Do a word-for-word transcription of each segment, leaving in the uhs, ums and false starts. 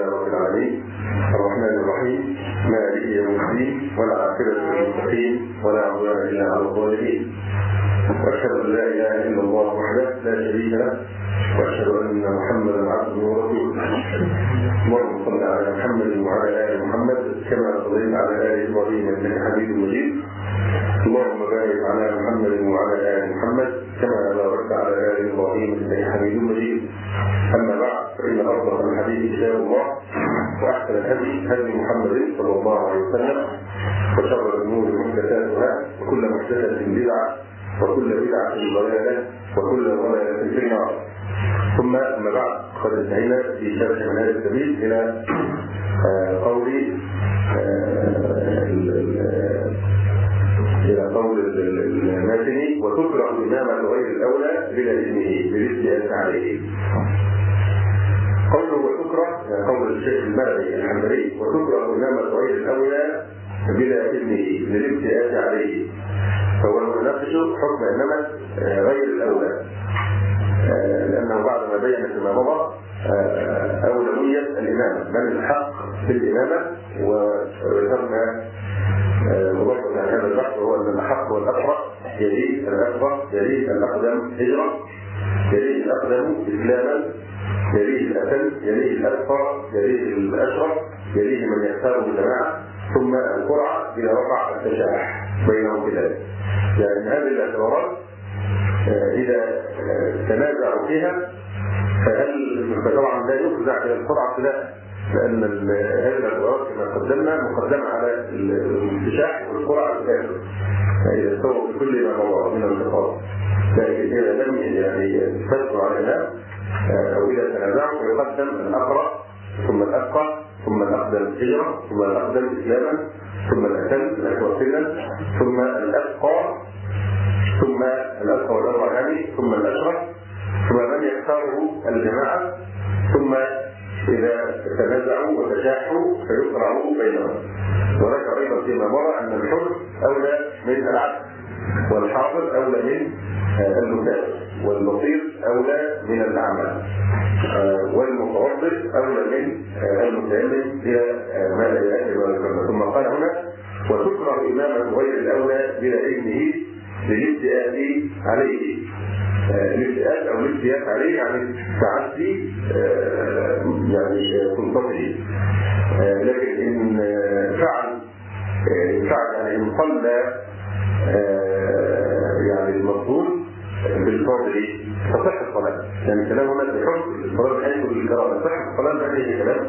لله رب العالمين الرحمن الرحيم مالك يوم الدين والعاقبة للمتقين ولا عدوان إلا على الظالمين. وأشهد أن لا إله إلا الله وحده لا شريك له وأشهد أن محمدا عبده ورسوله. اللهم صل على محمد وعلى آل محمد كما صليت على آل إبراهيم إنك حميد مجيد. اللهم بارك على محمد وعلى آل محمد كما باركت على آل إبراهيم إنك حميد مجيد. أما بعد، فإن أصدق الحديث كتاب الله وأحسن الهدي هدي محمد صلى الله عليه وسلم وشر الأمور محدثاتها وكل محدثة بدعة وكل بدعة ضلالة وكل ضلالة في النار. ثم أما بعد، قد انتهينا في شرح منهج السبيل إلى قول إلى قول الماتني وتكره إمامة غير الأولى بلا إذنه بالاستئذان عليه. قوله وتكره قول الشيخ المرعي الحنبلي وتكره إمامة غير الأولى بلا إذنه للاستئذان عليه، فهو يناقش حكم إمامة غير الأولى، لأنه بعد ما بين فيما مضى أولوية الإمامة من الحق بالإمامة، وذكرنا مبسط عن هذا البحث وهو أن الحق والأقرأ يليه الأكبر يليه الأقدم هجرة يليه الأقدم إسلاما يليه الأتم يليه الأكبر يليه الأشرف يليه من يختاره الجماعة ثم القرعة إلى رفع التشاح بينهم كذلك. يعني هذه الاعتبارات إذا تنازعوا فيها فهل فطبعا لا يفزع إلى القرعة ابتداء، لأن هذه الاعتبارات كما قدمنا مقدمة على الانتشاح والقرعة ابتداء إذا استووا في كل ما مضى من الخطاب. لكن إذا لم يعني تذكر على الإمام أو إذا تنازعوا فيقدم الأقرأ ثم الأفقه ثم الأقدم هجرة ثم الأقدم إسلاما ثم الأتم الأكبر سنا ثم الأفقه ثم الأفقه والأربع يعني ثم الأشرف ثم من يختاره الجماعة، ثم إذا تنازعوا وتشاحوا فيقرعوا بينهم. وذكر أيضا فيما مضى أن الحر أولى من العدل والحاضر أولى من المسافر والبصير أولى من الأعمى والمتوسط أولى من المتأمل إلى ما لا يأتي ولا يكمل. ثم قال هنا وتكره إمامة غير الأولى بلا إذنه للاستئذان عليه. الاستئذان أو الاستئذان عليه يعني تعدي يعني سلطته، لكن إن فعل فعل يعني إن صلى يعني المفضول بالفضل تصح الصلاة. يعني كلام هنا بحكم الصلاة بحيث الكرامة تصح الصلاة بهذه كلام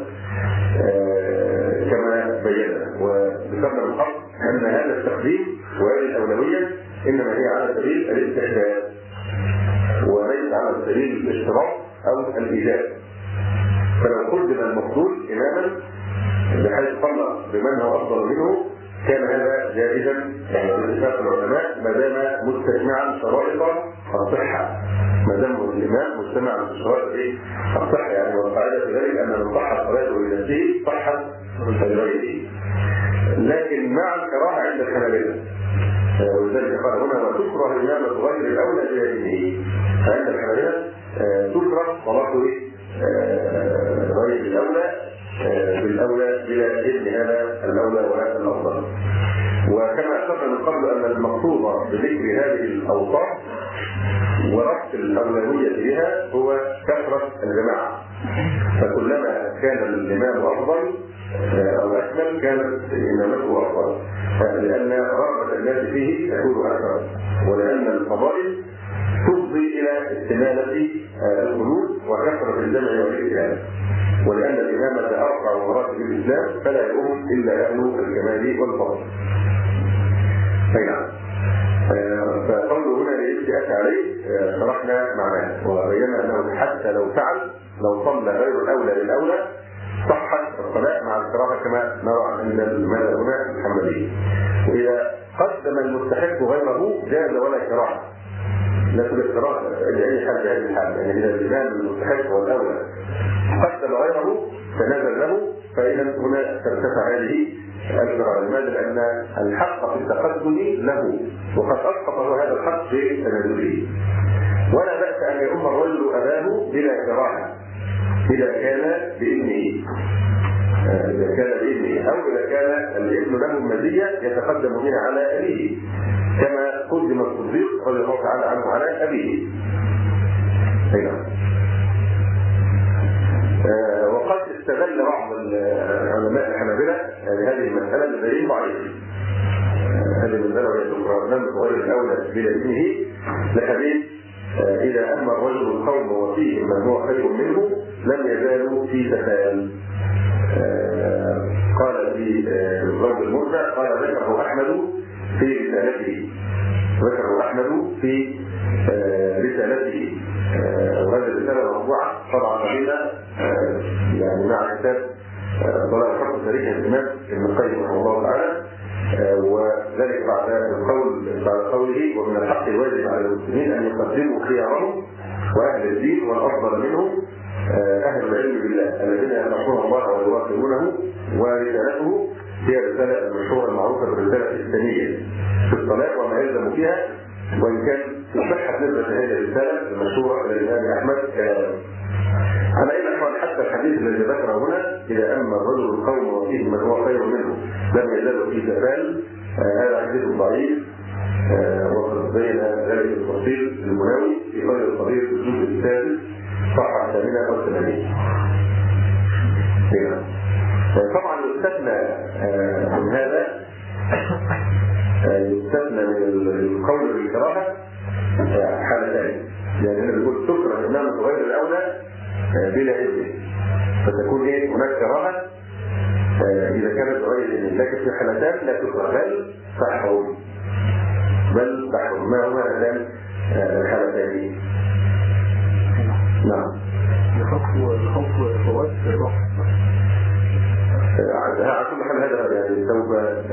كما بينا. وذكرنا الحق أن هذا التقديم وهذه الأولوية إنما هي على سبيل الاستحباب وليس على سبيل الاشتراط أو الإيجاب. فلو قدم المفضول إماما بحيث صلى بمن هو أفضل منه كان هذا جائزا باتفاق العلماء ما دام مستجمعا شرائط الصحة، ما دام الإمام مجتمعا بشرائط الصحة. يعني والقاعدة في ذلك أن من صحت صلاته لنفسه صحت لغيره، لكن مع الكراهة عند الحنابلة. ولذلك قال هنا وتكره إمامة غير الأولى بإذنه. فعند الحنابلة تكره صلاة غير الأولى بالأولى بلا إذن هذا الأولى وهذا الأفضل. وكما أشرنا من قبل أن المقصود بذكر هذه الأوصاف وربط الأولوية بها هو كثرة الجماعة، فكلما كان الإمام أفضل أو أكمل كانت إمامته أفضل، لأن رغبة الناس فيه تكون أكثر، ولأن الفضائل تفضي إلى استمالة القلوب وكثرة الجمع والإجتهاد، ولأن الإمامة أرفع مراتب الإسلام فلا يؤم إلا أهل الكمال والفضل. نعم. فقوله هنا للاستئذان عليه شرحنا معناه وبينا أنه حتى لو فعل لو صلى غير الأولى للأولى صحت الصلاة مع الكراهة كما نرى عند المال هنا الحنبلي. وإذا قدم المستحق غيره جاز ولا كراهة، لا توجد كراهة لأي حال بهذه الحال. يعني إذا الإمام المستحق والأولى قدم غيره تنازل له فإذا هنا ترتفع هذه الكراهة. لماذا؟ لأن الحق في التقدم له وقد أسقط هذا الحق في تنازله. ولا بأس أن يؤم الرجل أباه بلا كراهة، إذا كان بإذنه إذا كان بإذنه أو إذا كان الابن له مزية يتقدم بها على أبيه كما قدم الصديق رضي الله تعالى عنه على أبيه. هنا. آه وقد استدل بعض العلماء الحنابلة لهذه المسألة بدليل ضعيف. هذه المسألة وهي تقرأ نمط غير الأولى بإذنه لحديث آه إذا أما الرجل القوم وفيهم من هو خير منه لم يزالوا في تفاؤل. آه قال في الضرب المرجع قال ذكره أحمد في رسالته ذكره أحمد في آه رسالته آه وهذه الرسالة موضوعة طبعا قبيلة آه يعني مع كتاب ضلال حق تاريخ الإمام ابن القيم رحمه الله تعالى آه وذلك بعد القول بعد قوله ومن الحق الواجب على المسلمين أن يقدموا خيارهم وأهل الدين والأفضل منهم أهل العلم بالله الذين يخافون الله ويراقبونه ورسالته هي الرسالة المشهورة المعروفة بالرسالة الثانية في الصلاة وما يلزم فيها وإن كان صحة نسبة هذه الرسالة المشهورة إلى الإمام أحمد على أي نحو حتى الحديث الذي ذكره هنا إذا أما الرجل القوم وفيهم من هو خير منه لم يزالوا في تفاؤل هذا حديث ضعيف وقد بين ذلك التفصيل المناوي في خير الصغير في الجزء الثالث صفحة ثامنة أو ثمانية. طبعا يستثنى من هذا يستثنى من القول بالكراهة حالتين يعني هنا بيقول تكره الإمام غير الأولى بلا إذن فتكون إيه هناك كراهة إذا كانت غير إذن لكن في حالتين لا تكره بل تحرم بل تحرم ما هما هذان الحالتين. نعم. الحكم الحكم فوات الرحم. على كل حال هذا يعني سوف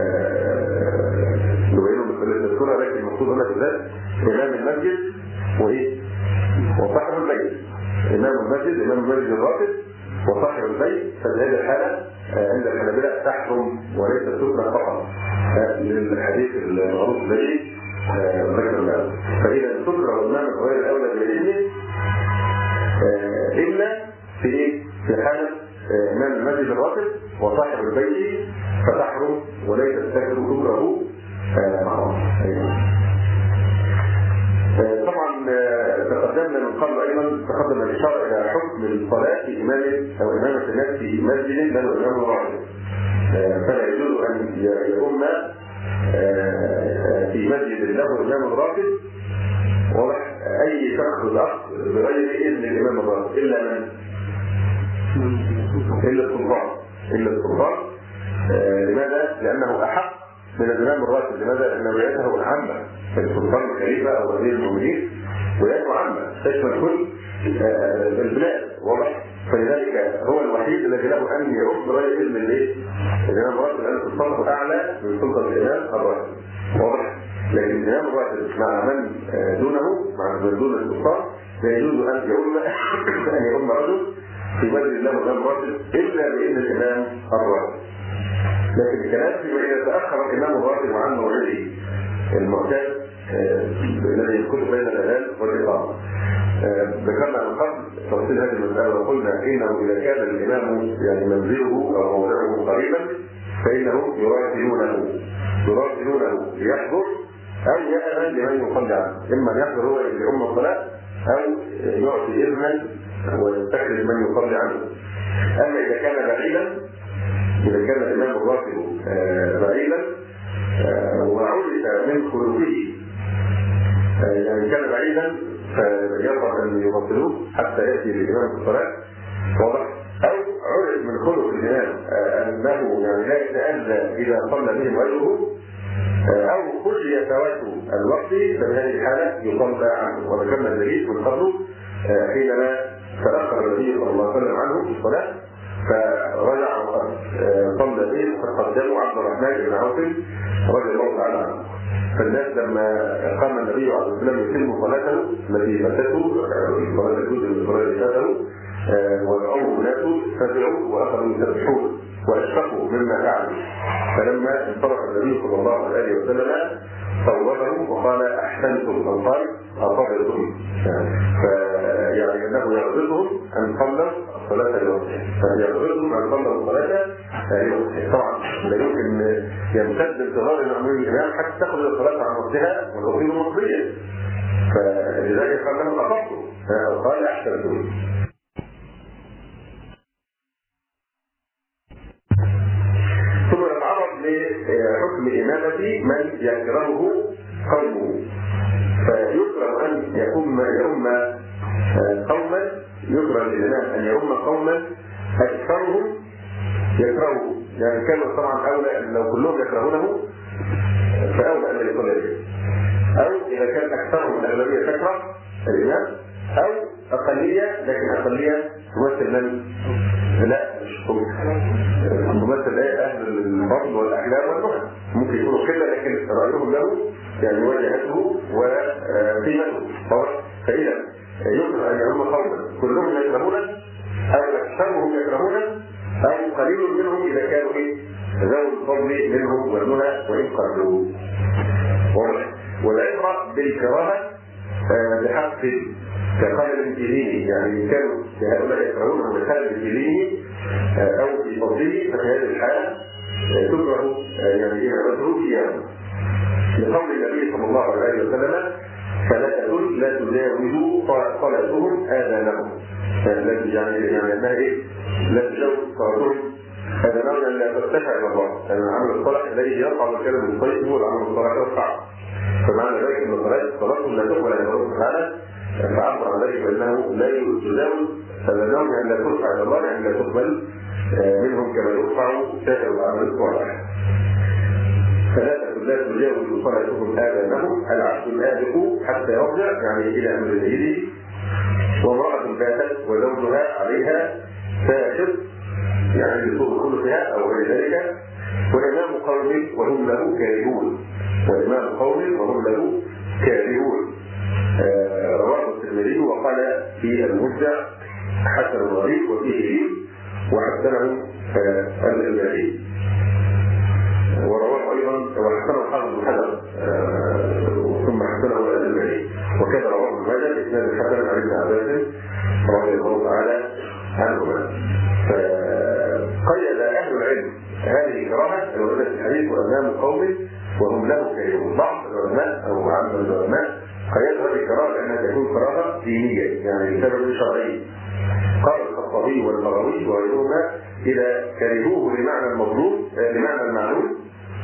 نبينه بالطريقة الأولى لكن المقصود هنا بالذات إمام المسجد وإيه؟ وصاحب البيت. إمام المسجد إمام المسجد الراتب وصاحب البيت فهذه الحالة عند الحنابلة تحرم وليس تكره فقط للحديث المعروف الذي ذكرناه. فإذا تكره الإمام غير الأولى بإذنه إلا في إيه؟ في حالة إمام المسجد الراتب وصاحب البيت فتحرم وليس تكره تكره معه. طبعا تقدمنا من قبل أيضا تقدم الإشارة إلى حكم الصلاة في إمامة أو إمامة الناس في مسجد له إمام راتب فلا يجوز أن يؤم في مسجد له إمام راتب واضح أي شخص الأخ بغير إذن الإمام الراتب إلا من إلا السلطان إلا السلطان آه لماذا؟ لأنه أحق من الإمام الراتب لماذا؟ لأن ولايته العامة فالسلطان الخليفة أو وزير المؤمنين ولايته عامة تشمل كل آه البلاد واضح فلذلك هو الوحيد الذي له أن يؤم بغير إذن الإمام الراتب لأن السلطان أعلى من سلطة الإمام الراتب واضح لكن الإمام الراتب مع من دونه مع من دون السلطان لا يجوز أن يؤم أن يؤم رجل في مسجد له إمام راتب إلا بإذن الإمام الراتب. لكن الكلام فيما إذا تأخر الإمام الراتب عن موعده المعتاد الذي يكون بين الأذان والإقامة. ذكرنا من قبل تفصيل هذه المسألة وقلنا إنه إذا كان الإمام يعني منزله أو موضعه قريبا فإنه يراسلونه يراسلونه ليحضر أو يأذن لمن يصلي عنه إما أن يحضر هو لأم الصلاة أو يعطي إذنا ويستخرج من يصلي عنه. أما إذا كان بعيدا إذا كان الإمام الراتب بعيدا وعرف من خلوفه يعني كان بعيدا فيرغب أن يبطلوه حتى يأتي الإمام في الصلاة واضح أو عرف من خلق الإمام أنه يعني لا يتأذى إذا صلى بهم غيره أو خشي فوات الوقت فبهذه الحالة يصلى عنه. وذكرنا الدليل من قبله حينما تأخر النبي صلى الله عليه وسلم عنه في الصلاة فرجع وقد صلى بهم وقد قدموا عبد الرحمن بن عوف رضي الله تعالى عنه. فالناس لما قام النبي عليه الصلاة والسلام يتم صلاته التي فاتته صلاة الجزء من صلاة فاته ودعوه الناس فزعوا وأخذوا يسبحون واشفقوا مما فعلوا. فلما انطلق النبي صلى الله عليه وسلم صوبهم وقال احسنتم او قال اصبتم، فيعني انه يغضبهم ان صلوا الصلاه لوقتها، فيغضبهم ان صلوا الصلاه لوقتها. طبعا لا يمكن يمتد انتظار المأمومين الامام حتى تخرج الصلاه عن وقتها وتصير مقضيه، فلذلك قال لهم اصبتم او قال احسنتم. ثم نتعرض لحكم إمامة من يكرهه قومه. فيكره أن يؤم يؤم قوما، يكره للإمام أن يؤم قوما أكثرهم يكرهه، يعني كانوا طبعا أولى لو كلهم يكرهونه فأولى أن يصلي به، أو إذا كان أكثرهم الأغلبية تكره الإمام، أو أقلية لكن أقلية تمثل من؟ لا مش تمثل ايه اهل الفضل والاحلام والنهى، ممكن يكونوا كده لكن رايهم له يعني وجهته وقيمته. فاذا يكره ان يعم قوما كلهم يكرهون او اكثرهم يكرهون او قليل منهم اذا كانوا ايه ذوي الفضل منهم والنهى وان قلوا. والعبره بالكراهه بحق كقلب في دينه، يعني كانوا هؤلاء يكرهونه بقلب في دينه او في فضله، ففي هذه الحاله تكره يعني عبادته اياه. لقول النبي صلى الله عليه وسلم ثلاثه لا تجاوز صلاتهم اذانهم، يعني يعني انها ايه؟ لا تجاوز صلاتهم اذانهم، ان لا ترتفع الى الله، يعني العمل الصالح الذي يرفع الكلام الطيب هو العمل الصالح يرفع. فمعنى ذلك ان صلاتهم لا تقبل عند الله تعالى، فعبر عن ذلك بانه لا يجاوز فلنهم ان لا ترفع الى الله، يعني لا تقبل منهم كما يرفع سائر الاعمال الصالحه. ثلاثه لا تجاوز صلاتهم اذانهم: العبد الآبق حتى يرجع يعني الى امر سيده، وامراه باتت وزوجها عليها ساخط يعني بسوء خلقها او غير ذلك، وامام قوم وهم له كارهون، وامام قوم وهم له كارهون. آه رواه الترمذي وقال في المبدع حسن غريب وفيه لين، وحسنه آه الألباني، ورواه ايضا وحسنه الحافظ بن حجر آه ثم حسنه الألباني، وكذا رواه ابن ماجه باسناد الحسن عن ابن عباس رضي الله تعالى عنهما. فقيد اهل العلم هذه الكراهه الوارده في الحديث وامام قوم وهم له كارهون. بعض العلماء او عامه العلماء قيدوا هذه الكراهه لانها تكون كراهه دينيه يعني لسبب شرعي. قال الخطابي والبغوي وغيرهما اذا كرهوه لمعنى المطلوب لمعنى المعلوم،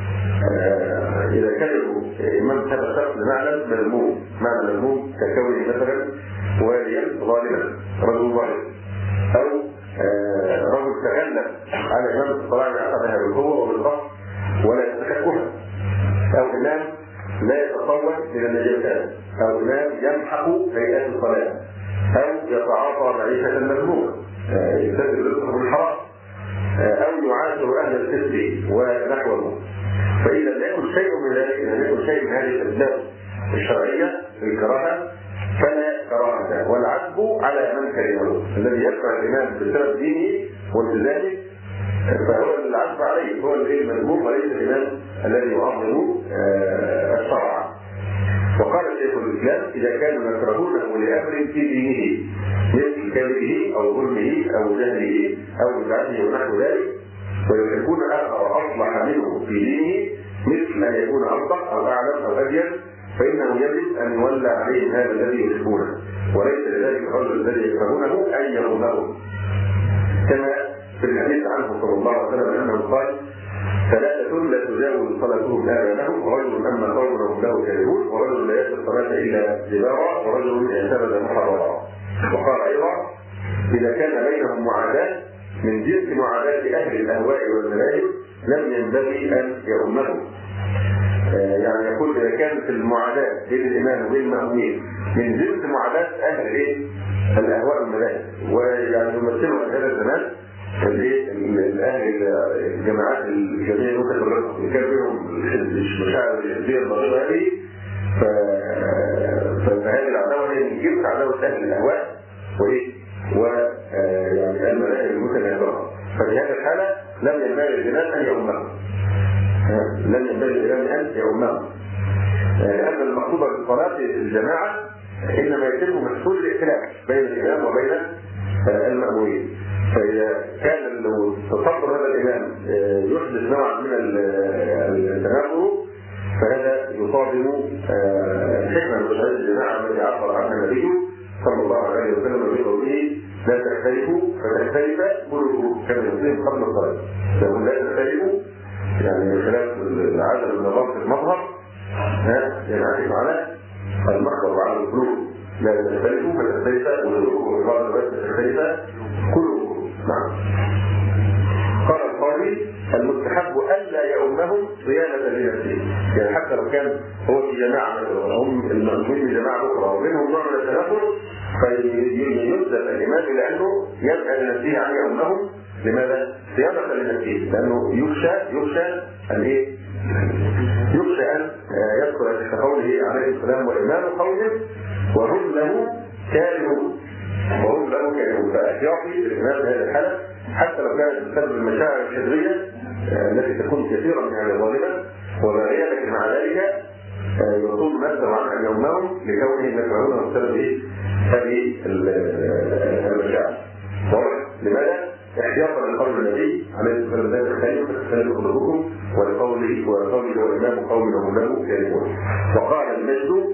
اذا كرهوا امام هذا الشخص لمعنى مذموم، معنى مذموم ككونه مثلا واليا ظالما رجل ظالم، او رجل تغلب على امام الصلاه يعقدها بالقوه وبالضغط ولا يستحقها، او امام لا يتصور من النجاسات، او امام يمحق هيئات الصلاه، او يتعاطى معيشه مذمومه يستدل رزقه بالحرام، او يعاشر اهل الفسق ونحوه. فاذا لم يكن شيء من ذلك، لم يكن شيء من هذه الاسباب الشرعيه للكراهه فلا كراهه، والعتب على من كرهه. الذي يكره الامام بسبب دينه والتزامه فهو العتب عليه، هو المذموم وليس الامام الذي يعظم الشرع. وقال شيخ الاسلام اذا كانوا يكرهونه لامر في دينه مثل كذبه او ظلمه او جهله او بدعته ونحو ذلك، ويحبون اصلح منه في دينه مثل ان يكون اصدق او اعلم او ابين، فانه يجب ان يولى عليهم هذا الذي يحبونه، وليس لذلك الرجل الذي يكرهونه ان يرونه. كما في الحديث عنه صلى الله عليه وسلم انه قال ثلاثة لا تجاوز صلاتهم آذانهم: ورجل أما قوم له كارهون، ورجل لا يأتي الصلاة إلا جبارا، ورجل اعتمد محررا. وقال أيضا إذا كان بينهم معاداة من جنس معاداة أهل الأهواء والمذاهب لم ينبغي أن يؤمهم. يعني يقول إذا كان في المعاداة بين الإمام وبين المأمومين من جنس معاداة أهل إيه؟ الأهواء والمذاهب، ويعني يمثلوا هذا الزمان الاهل الجماعات الجميع ممكن اللي كان بيهم المشاعر الحزبيه الضغيره هذه، فهذه العداوه هي من جنس عداوه اهل الاهواء وايه؟ ويعني المذاهب المتناقضه. ففي هذه الحاله لم الإمام أن يؤمهم، لن ينبغي الإمام أن يؤمهم، لأن المقصود بالصلاة في الجماعة إنما يتم محصول الائتلاف بين الإمام وبين المأمومين. فإذا كان لو تصدر هذا الإمام يحدث نوعا من التنافر فهذا يصادم حكمة من مشاهد الجماعة التي عبر عنها النبي صلى الله عليه وسلم بقوله لا تختلفوا فتختلف قلوبكم كما يقول قبل الصلاة. لو لا تختلفوا يعني خلاف العادة والنظام في المظهر ينعكس على المخبر وعلى القلوب. لا تختلفوا فتختلف قلوبكم وبعض الوقت تختلف قلوبكم. نعم. قال القاضي المستحب ألا يؤمهم صيانة لنفسه، يعني حتى لو كان هو في جماعة هم المأمومين في جماعة أخرى ومنهم نوع من التنافر فيلزم الإمام لأنه يبقى لنفسه عن يؤمهم. لماذا؟ صيانة لنفسه، لأنه يخشى يخشى أن إيه؟ يخشى أن يذكر كقوله عليه السلام وإمام قومه وهم له كارهون، وهم له كارهون. فاحتياطي الإمام في هذه الحالة حتى لو كانت بسبب المشاعر الشريرة التي تكون كثيرا يعني ظالما وباغية، لكن مع ذلك يصوم نفسه عن أن يؤمهم لكونه يكرهونه بسبب هذه المشاعر. لماذا؟ احتياطا لقول النبي عليه الصلاه والسلام لا تختلفوا فتختلف قلوبكم ولقوله وقوله وامام قوم وهم له كارهون. وقال المجد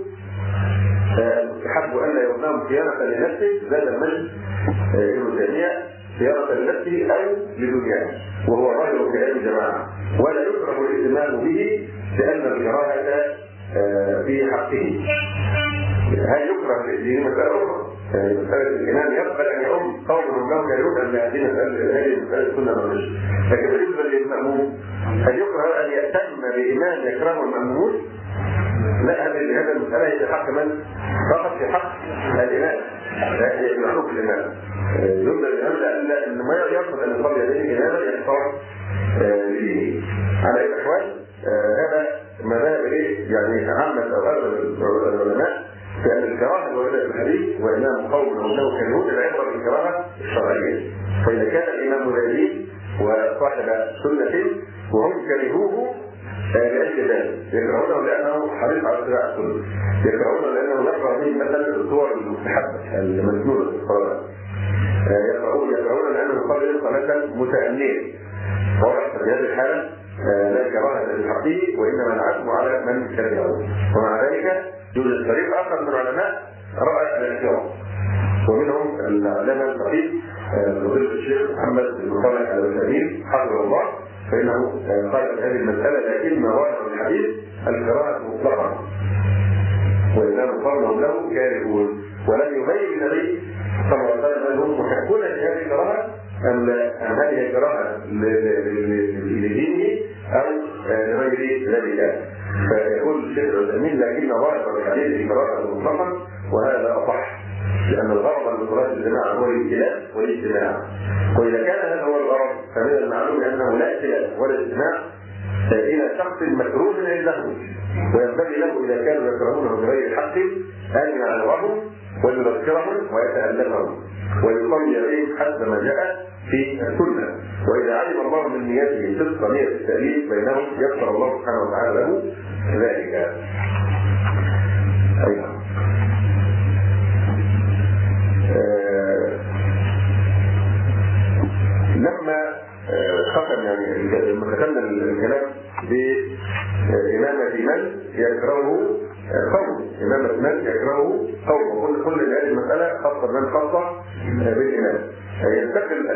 المستحب ان لا يؤمهم صيانه لنفسه، زاد المجد ابن تيميه صيانه لنفسه او لدنياه، وهو ظاهر كلام الجماعه، ولا يكره الائتمان به لان الكراهه في حقه. هل يكره الائتمان مساله اخرى؟ يعني مسألة الإمام يقبل أن يؤم قوم من قوم كارهون أن هذه مسألة هذه مسألة سنة مرجح. لكن بالنسبة للمأموم هل يكره أن يأتم بإمام يكرهه المأمومون؟ لا، هذه هذه المسألة هي في حق من؟ فقط في حق الإمام، لا يحق الإمام. يبدأ الإمام لأن ما يرفض أن يصلي يديه إماما يختار به. على أي الأحوال هذا مذاهب يعني عامة أو أغلب العلماء لأن الكراهة الواردة في الحديث وإمام قوم أنه كارهون العبرة بالكراهة الشرعية. فإذا كان الإمام مذاهبين وصاحب سنة وهم كرهوه لأجل ذلك، يكرهونه لأنه حريص على اتباع السنة، يكرهونه لأنه يقرأ به مثلا الصور المستحبة المسنونة في الصلاة، يكرهونه لأنه يصلي صلاة متأنية. واضح في هذه الحالة لا كراهة للحقيق وإنما العزم على من كرهه. ومع ذلك يوجد فريق آخر من العلماء رأى الاحتياط، ومنهم العلامة الفقيه فضيلة الشيخ محمد بن صالح الوثيمين حفظه الله، فإنه قال هذه المسألة لكن ظاهر الحديث الكراهة مطلقا وإنهم قومهم له كارهون، ولم يبين النبي صلى الله عليه وسلم أنهم محبون لهذه الكراهة أم أم هذه الكراهة لدينه أو لغير ذلك. فيقول الشيخ الوثيمين لكن ظاهر الحديث الكراهة مطلقا، وهذا أصح لأن الغرض من صلاة الجماعة هو الائتلاف والاجتماع، وإذا كان هذا هو الغرض فمن المعلوم أنه لا ائتلاف ولا اجتماع إلى شخص مكروه عنده، وينبغي له إذا كانوا يكرهونه بغير الحق أن يعلمهم ويذكرهم ويتألفهم ويصلي عليهم حسب ما جاء في السنة. وإذا علم الله من نيته صدق نية التأليف بينهم يغفر الله سبحانه وتعالى له ذلك. أيضا آه لما ختم يعني لما ختمنا الكلام بإمامة من يكرهه قوم، إمامة من يكرهه قوم، وكل كل هذه المسألة خاصة من خاصة بالإمام. ينتقل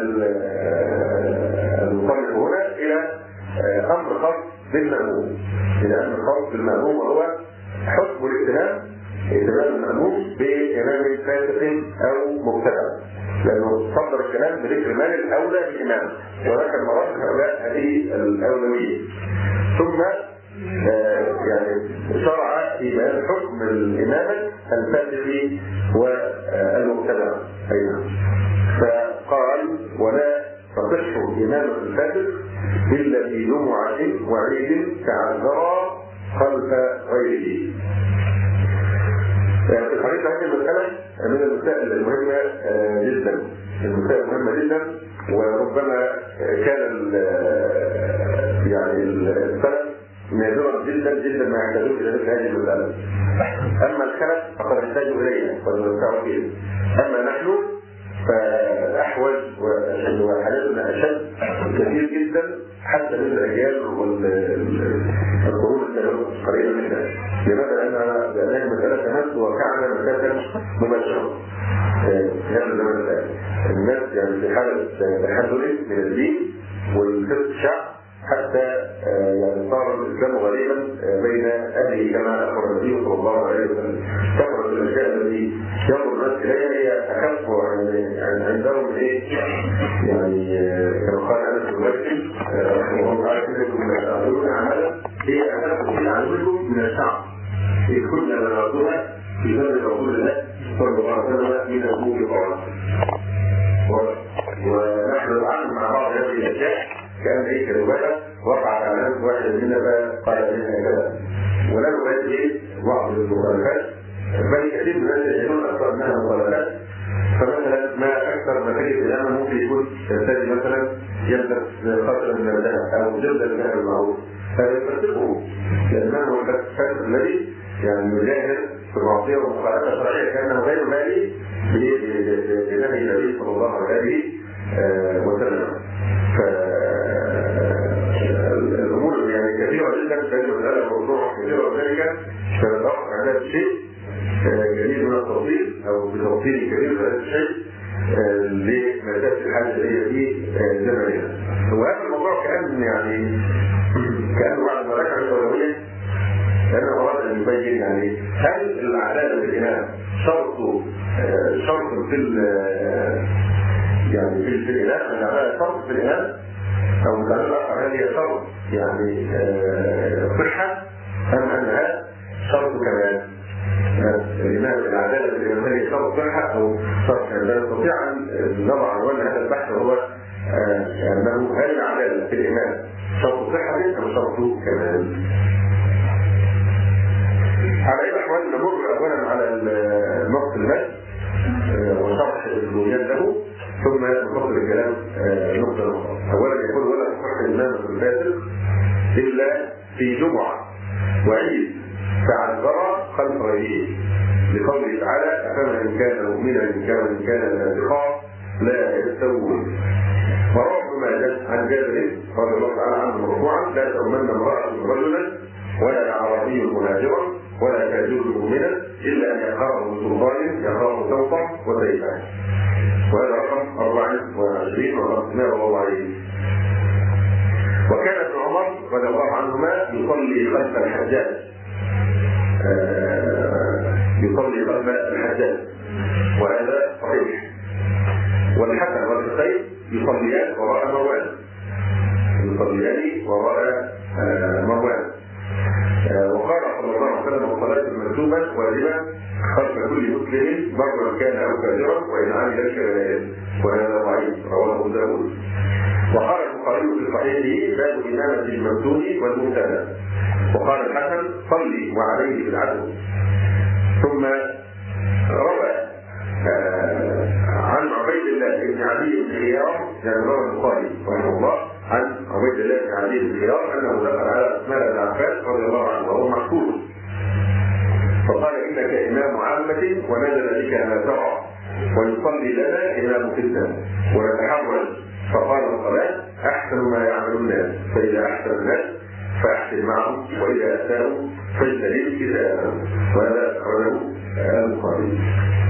المصنف هنا إلى أمر خاص بالمأموم، إلى أمر خاص بالمأموم وهو حكم الائتمام، ائتمام المأموم بإمام فاسق أو مبتدع، لأنه صدر الكلام بذكر من الأولى بالإمام وذكر مراتب هؤلاء هذه الأولوية، ثم يعني شرع في بيان حكم الإمامة الفاسق والمبتدع أيضا، فقال ولا تصح إمامة الفاسق إلا في جمعة وعيد تعذر خلف غيره. يعني في الحقيقة هذه المسألة من المسائل المهمة جدا، المسائل مهمة جدا، وربما كان يعني السلف نادرا جدا جدا ما يحتاجون الى مثل هذه المساله. اما الخلف فقد احتاجوا اليها قد يرجعوا فيه. اما نحن فاحوج وحاجتنا اشد كثير جدا حتى من الاجيال والقرون القريبه منها. لماذا؟ لانها لانها مساله تمس واقعنا مساله مباشره. هذا الزمن الان الناس يعني في حاله تحلل من الدين والفقه الشعب حتى يعني صار الاسلام غريبا بين اهله كما اخبر النبي صلى الله عليه وسلم. كثرت الاشياء التي ينظر الناس اليها هي اخف يعني عندهم ايه؟ يعني كما قال انس بن مالك رحمه الله تعالى انكم تعملون اعمالا هي اخف في اعمالكم من الشعب. اذ كنا نراها في زمن رسول الله صلى الله عليه وسلم من ابوه قال. ونحن نتعامل مع بعض هذه الاشياء كان ايه كروايه وقعت على نفس واحد مننا فقال منها كذا ولا نبالي ايه بعض المخالفات بل كثير من الناس يجدون اكثر منها مخالفات. فمثلا ما اكثر ما تجد الان ممكن يكون يرتدي مثلا يلبس خاتم من الذهب او جلده من الذهب المعروف فيفسقه لانه هو الفاسق الذي يعني يجاهر في المعصيه والمخالفه الشرعيه كانه غير مالي بنهي النبي صلى الله عليه وسلم. فالامور يعني كثيره جدا في هذا الموضوع كثيره وذلك سنتوقع عن هذا الشيء جديد من التفصيل او بتفصيل كبير في هذا الشيء لمساله الحاجه اللي هي في زمننا. وهذا الموضوع كان يعني كانه بعد ما رجع الاولويه كان اراد ان يبين يعني هل العداله في الامام شرط شرط في يعني في الإله من العمال شرط في الإله أو من العمال الآخر هل هي شرط يعني صحة أم أنها شرط كمال؟ الإمام العدالة في الإمام هي شرط صحة أو شرط كمال. لا نستطيع أن نضع عنوان هذا البحث وهو أنه هل العدالة في الإمام شرط صحة أم شرط كمال؟ على أي أحوال نمر أولا على النص المد وشرح الدنيا له ثم نفصل الكلام نقطة نقطة. أولا يقول ولا تصح الإمامة الفاسق إلا في جمعة وعيد فعذر خلف غيره لقوله تعالى أفمن إن كان مؤمنا إن كان إن كان فاسقا لا يستوون. وروى ابن ماجه عن جابر رضي الله تعالى عنه مرفوعا لا تؤمن امرأة رجلا ولا أعرابي مهاجرا ولا تاجر مؤمنا إلا أن يقره بسلطان يقره سوطا وسيفا. وهذا رقم أربعة وعشرين وخمسمائة وأربعين. وكان ابن عمر رضي الله عنهما يصلي خلف الحجاج يصلي خلف الحجاج وهذا صحيح. والحسن والحسين يصليان وراء مروان يصليان وراء مروان. وقال صلى الله عليه وسلم الصلاة المكتوبة واجبة خلف كل مسلم برا كان أو كافرا وإن عمل الكبائر وهذا ضعيف رواه أبو داود. وقال البخاري في صحيحه باب إمامة الممدوح والمبتدأ. وقال الحسن صلي وعليه بالعدل. ثم روى عن عبيد الله بن علي بن خيار يعني روى البخاري رحمه الله عن عبيد الله بن علي بن خيار انه دخل على عثمان بن عفان رضي الله عنه وهو محفوظ فقال انك امام عامه ونزل بك ما ترى ويصلي لنا امام فتنه ونتحول فقال الصلاه احسن ما يعمل الناس فاذا احسن الناس فاحسن معهم واذا اساءوا فاجتنب كتابهم. وهذا اخرجه البخاري.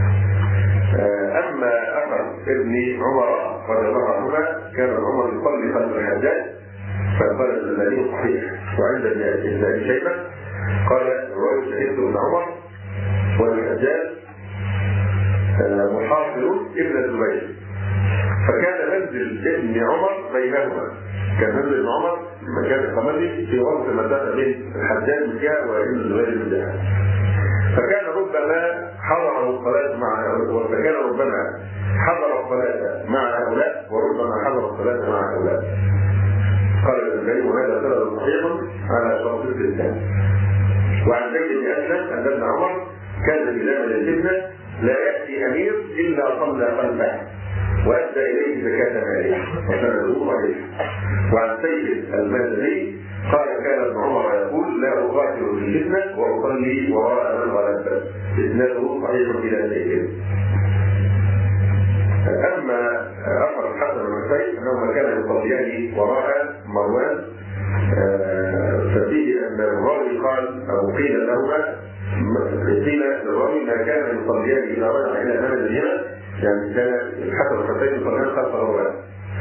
أما أثر ابن عمر رضي الله عنهما كان عمر يصلي خلف الحجاج فقال الذي صحيح. وعند ابن أبي شيبة قال رأيت شهدت ابن عمر والحجاج محاصر ابن الزبير فكان منزل ابن عمر بينهما. كان منزل ابن عمر مكان القمري في وسط المسافة بين الحجاج من جهة وابن الزبير من جهة. فكان ربما حضر الصلاة مع هؤلاء فكان ربما حضر الصلاة مع هؤلاء وربما حضر الصلاة مع هؤلاء. قال ابن القيم وهذا سبب صحيح على شرط الإسلام. وعن زيد بن أسلم أن ابن عمر كان في زمن الفتنة لا يأتي أمير إلا صلى خلفه وأدى وأدى إليه زكاة ماله وسنده عليه. وعن سيد المازني قال كان ابن عمر يقول لا أقاتل في الفتنة وأصلي وراء من غلب. إسناده صحيح إلى سيد. أما أخر الحسن بن سعيد أنهما كانا يصليان وراء مروان ففيه أن الراوي قال أو قيل لهما قيل للراوي ما كان يصليان إذا رجع إلى منزلهما يعني كان الحسن والحسين يصليان خلف مروان.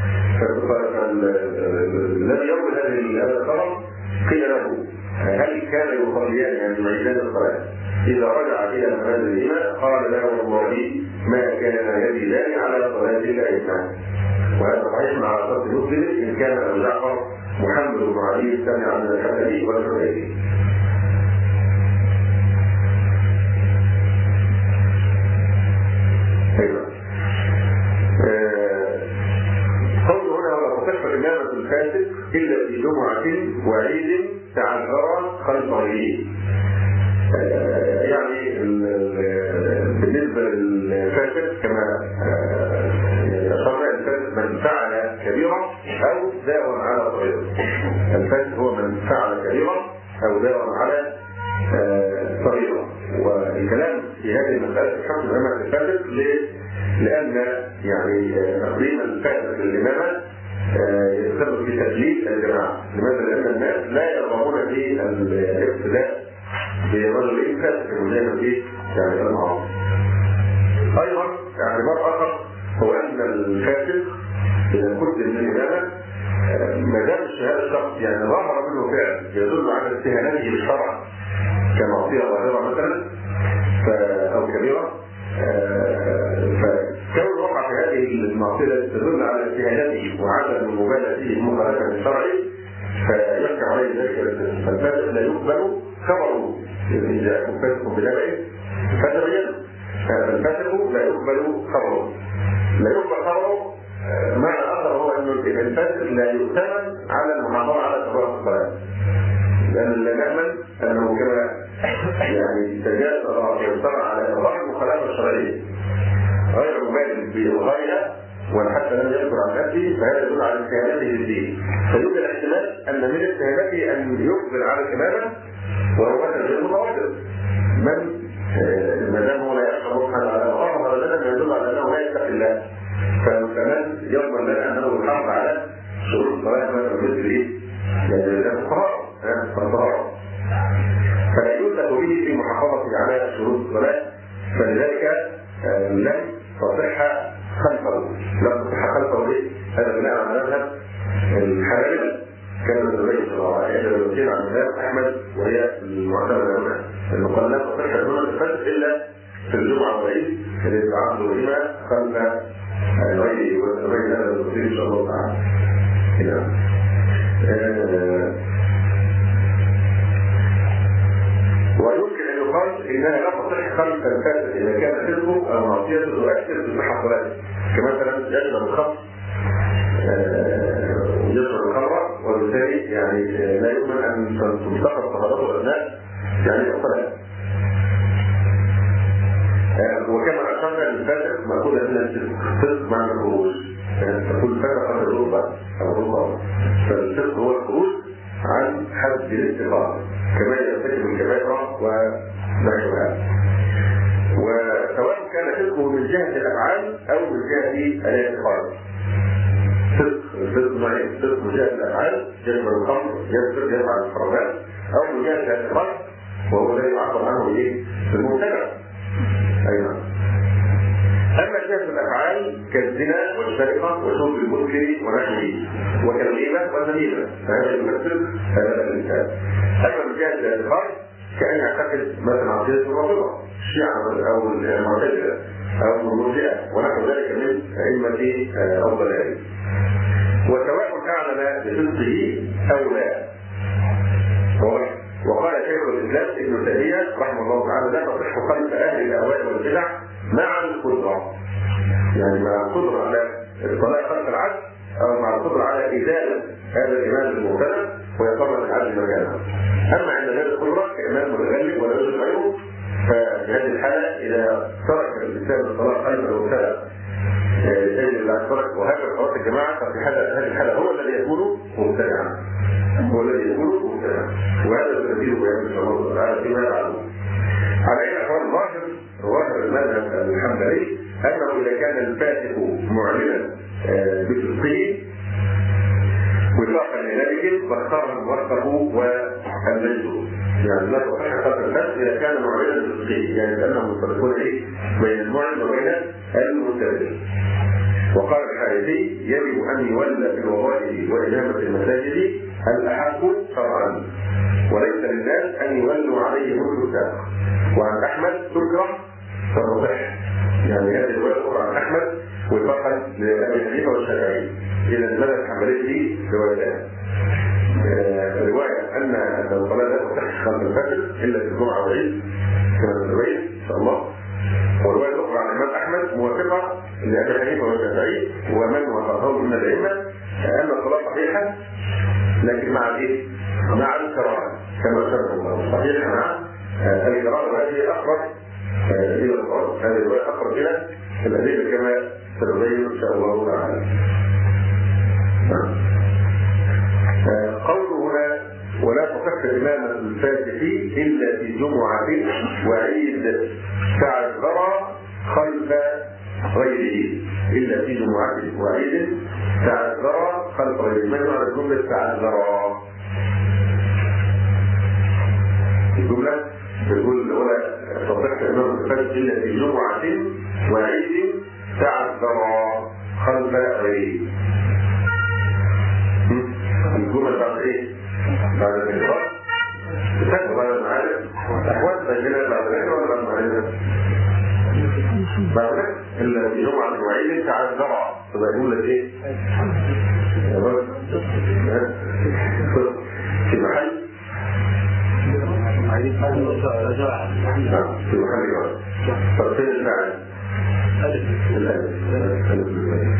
فالذي يروي هذا الخبر قيل له هل كان يصليان يعني معيدان الصلاة إذا رجع إلى منازلهما؟ قال لا والله ما كان يزيدان على صلاة الأئمة. وهذا صحيح مع شرط مسلم إن كان أبو جعفر محمد بن علي سمع عن الحسني والحسيني. قوله هنا ولا تصح إمامة الفاسق إلا في جمعة وعيد تعذر خلف غيره. يعني بالنسبة للفاسق كما أشرنا الفاسق من فعل كبيرة أو داوم على صغيرة. الفاسق هو من فعل كبيرة أو داوم على صغيرة. والكلام في هذه المسألة الحكم أمام الفاسق لأن يعني تقديم الفاسق للإمامة يسبب في تدليس الجماعة. لماذا؟ لأن الناس لا يرغبون في الاقتداء برجل فاسق المجانب به يعني المعاصي. أيضا يعني مرة آخر هو أن الفاسق إذا كنت من الإمامة ما دام الشهادة الشخص يعني ظهر منه فعل يدل على استهانته بالشرع كمعصية ظاهرة مثلا أو كبيرة، فكون وقع في هذه المعصية تدل على استهانته وعدم المبالغة فيه مخالفة للشرع فيرجع عليه ذلك. فالفاسق لا يقبل خبره إذا جاءكم فاسق بنبأ فتبينوا. الفاسق لا يقبل خبره. لا يقبل خبره معنى آخر هو أن الفاسق لا يؤتمن على المحافظة على صلاة الصلاة، لأن لا نأمن أنه كما يعني تجاوز الله يصطنع على ظاهر المخالفة الشرعية غير مبالغ بالغاية وأن حتى لم يذكر عن نفسه فهذا يدل على استهانته للدين. فيوجد احتمال أن من استهانته أن يقبل على الإمامة وهو مثلا غير متواتر. من ما دام هو لا يخشى سبحانه على الله فهذا يدل على أنه لا يتقي الله، فكمان يضمن لنا أنه يحافظ على شروط الصلاة مثلا مثل إيه؟ يعني الطهارة الطهارة فلا يوثق به في محافظته على شروط الصلاة، فلذلك لم تصح خلفه. لم تصح خلفه ليه؟ هذا بناء على مذهب الحنابلة كان الزبير صلى الله عليه وسلم يوصينا عن مذهب أحمد وهي المعتمدة هنا أنه قال لا تصح دون الفجر إلا في الجمعة والعيد الذي تعاملوا بهما خلف غيره وغير هذا الوصي إن شاء الله تعالى. هنا ويمكن أن يقال إنها لا تصح خلف الفاسد إذا كان فسقه أو معصيته تؤثر في صحة صلاته، كمثلا يشرب الخمر يشرب الخمر وبالتالي يعني لا يؤمن أن تنتقد طهارته الأبناء يعني الصلاة. وكما أشرنا الفاسق مأخوذة من الفسق مع الخروج، تقول الفاسق عن الرغبة أو الرغبة، فالفسق هو الخروج عن حد الاستقامة كما يرتكب الكبائر ونحوها. وسواء كان فسقه من جهة الأفعال أو من جهة الاعتقاد. فسق الفسق نوعين، فسق من جهة الأفعال يشمل الخمر يسر يفعل الحرمات، أو من جهة الاعتقاد وهو لا يعبر عنه إيه بالمبتدع. أيضا أما جهة الأفعال كالزنا والسرقة وشرب المسكر ونحوه وكالغيبة والنميمة فهذا يمثل هذا الإنسان. أما من جهة الاعتقاد كأن يعتقد مثلا عقيدة الرافضة الشيعة أو المعتزلة أو المرجئة ونحو ذلك من أئمة أو ضلال. وسواء أعلن بفسقه أو لا. وقال شيخ الإسلام ابن تيمية رحمه الله تعالى لا تصح خلف أهل الأهواء والبدع مع القدرة، يعني مع القدرة على الصلاة خلف العدل أو مع القدرة على إزالة هذا الإمام المبتدع ويقرر العدل مكانه. أما عند غير القدرة كإمام متغلب ولا يوجد غيره ففي هذه الحالة إذا ترك الإنسان الصلاة خلف المبتدع لأجل ترك فيما بعد. على أي أحوال ظاهر ظاهر المذهب الحنبلي أنه إذا كان الفاسق معلنا بفسقه وفاقا لذلك فاختار الوثق والمجد. يعني لا تصح قتل الفاسق إذا كان معلنا بفسقه، يعني كأنهم يفرقون إيه بين المعلن وبين المستبد. وقال الحارثي يجب أن يولى في الوظائف وإمامة المساجد الأحق شرعا، وليس للناس أن يولوا عليه الفساق. وعن أحمد تكره فتصح، يعني هذه الرواية الأخرى عن أحمد وفقا لأبي حنيفة والشافعي. إذا المذهب الحنبلي فيه روايتان، رواية أن الصلاة لا تصح خلف الفجر إلا في الجمعة والعيد كما سنبين إن شاء الله. والرواية الأخرى عن الإمام أحمد موافقة لأبي حنيفة والشافعي ومن وافقه من الأئمة أن الصلاة صحيحة لكن مع الإيه؟ مع الكراهة كما أشار الله، صحيحة مع الكراهة، وهذه أقرب إلى الصواب. هذه الرواية أقرب إلى الأدلة كما سنبين إن شاء الله تعالى. قوله هنا ولا تصح إمامة الفاسق إلا في جمعة وعيد تعذر خلف غيره، إلا في جمعة وعيد تعذر خلف غيره. ما معنى الجملة تعذر؟ الجملة تقول ولا تصح إمامة الفاسق إلا في جمعة وعيد تعذر خلف غيره. الجملة بعد ايه؟ بعد الانقاذ تسجل بعد المعارف احوال سجلت بعد الاخر ولا بعد المعارف؟ بعد الاخر الا في جمعة وعيد تعذر. تبقى جملة ايه؟ في محل في محل جواب تفصيل الفاعل الالف.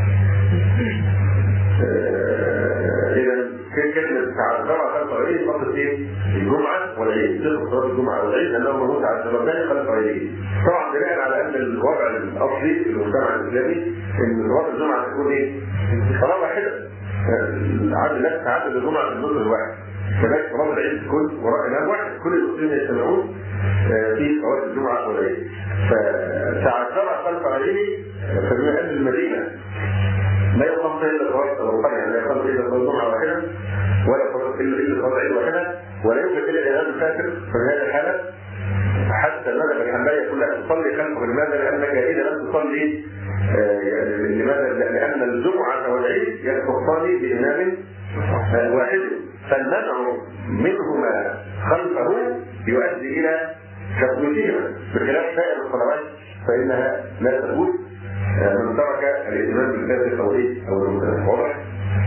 إذا كلمة تعذر خلف غيره فقط إيه؟ الجمعة والعيد، تدخل صلاة الجمعة والعيد أنه موجود على السببين خلف غيره. طبعا بناء على أن الوضع الأصلي في المجتمع الإسلامي إن صلاة الجمعة تكون إيه؟ صلاة واحدة. عدد لا تعدد الجمعة في النصف الواحد. كذلك صلاة العيد تكون وراء إمام واحد، كل المسلمين يجتمعون في صلاة الجمعة والعيد. فتعذر خلف غيره فبما أن المدينة لا يقام إلا صلاة الرقم، يعني لا يقام إلا صلاة الجمعة واحدة ولا يقام إلا صلاة العيد واحدة ولا يوجد إلا الإمام الفاسر. في هذه الحالة حتى المذهب الحنبلي كلها تصلي خلفه. لماذا؟ لأنك إذا لم تصلي يعني لماذا؟ لأن الجمعة والعيد يختصان بإمام واحد، فالمنع منهما خلفه يؤدي إلى تفويتهما، بخلاف سائر الصلوات فإنها لا تفوت من ترك الإمام بالفاسق أو إيه أو المتنفع. واضح؟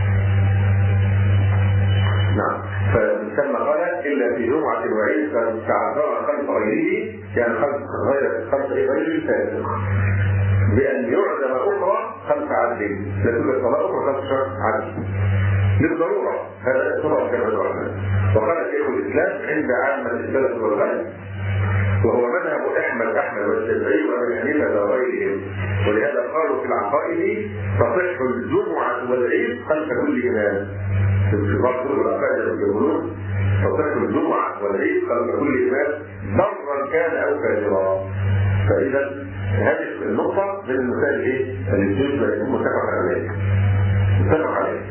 نعم. فمن ثم قال إلا في جمعة وعيد فتعذر خلف غيره، يعني خلف غير خلف غير الفاسق، بأن يعدم أخرى خلف عدل، لا توجد صلاة أخرى خلف شرط عدل للضرورة. هذا سورة كما الرحمن. وقال شيخ الإسلام عند عامة السلف والغيب، وهو مذهب أحمد أحمد والشافعي وأبي حنيفة وغيرهم، ولهذا قالوا في العقائد تصح الجمعة والعيد خلف كل إمام. في بعض العقائد يقولون تصح الجمعة والعيد خلف كل إمام برا كان أو فاجرا. فإذا هذه النقطة من المثال إيه؟ الجزء يكون متفق عليه. متفق عليه.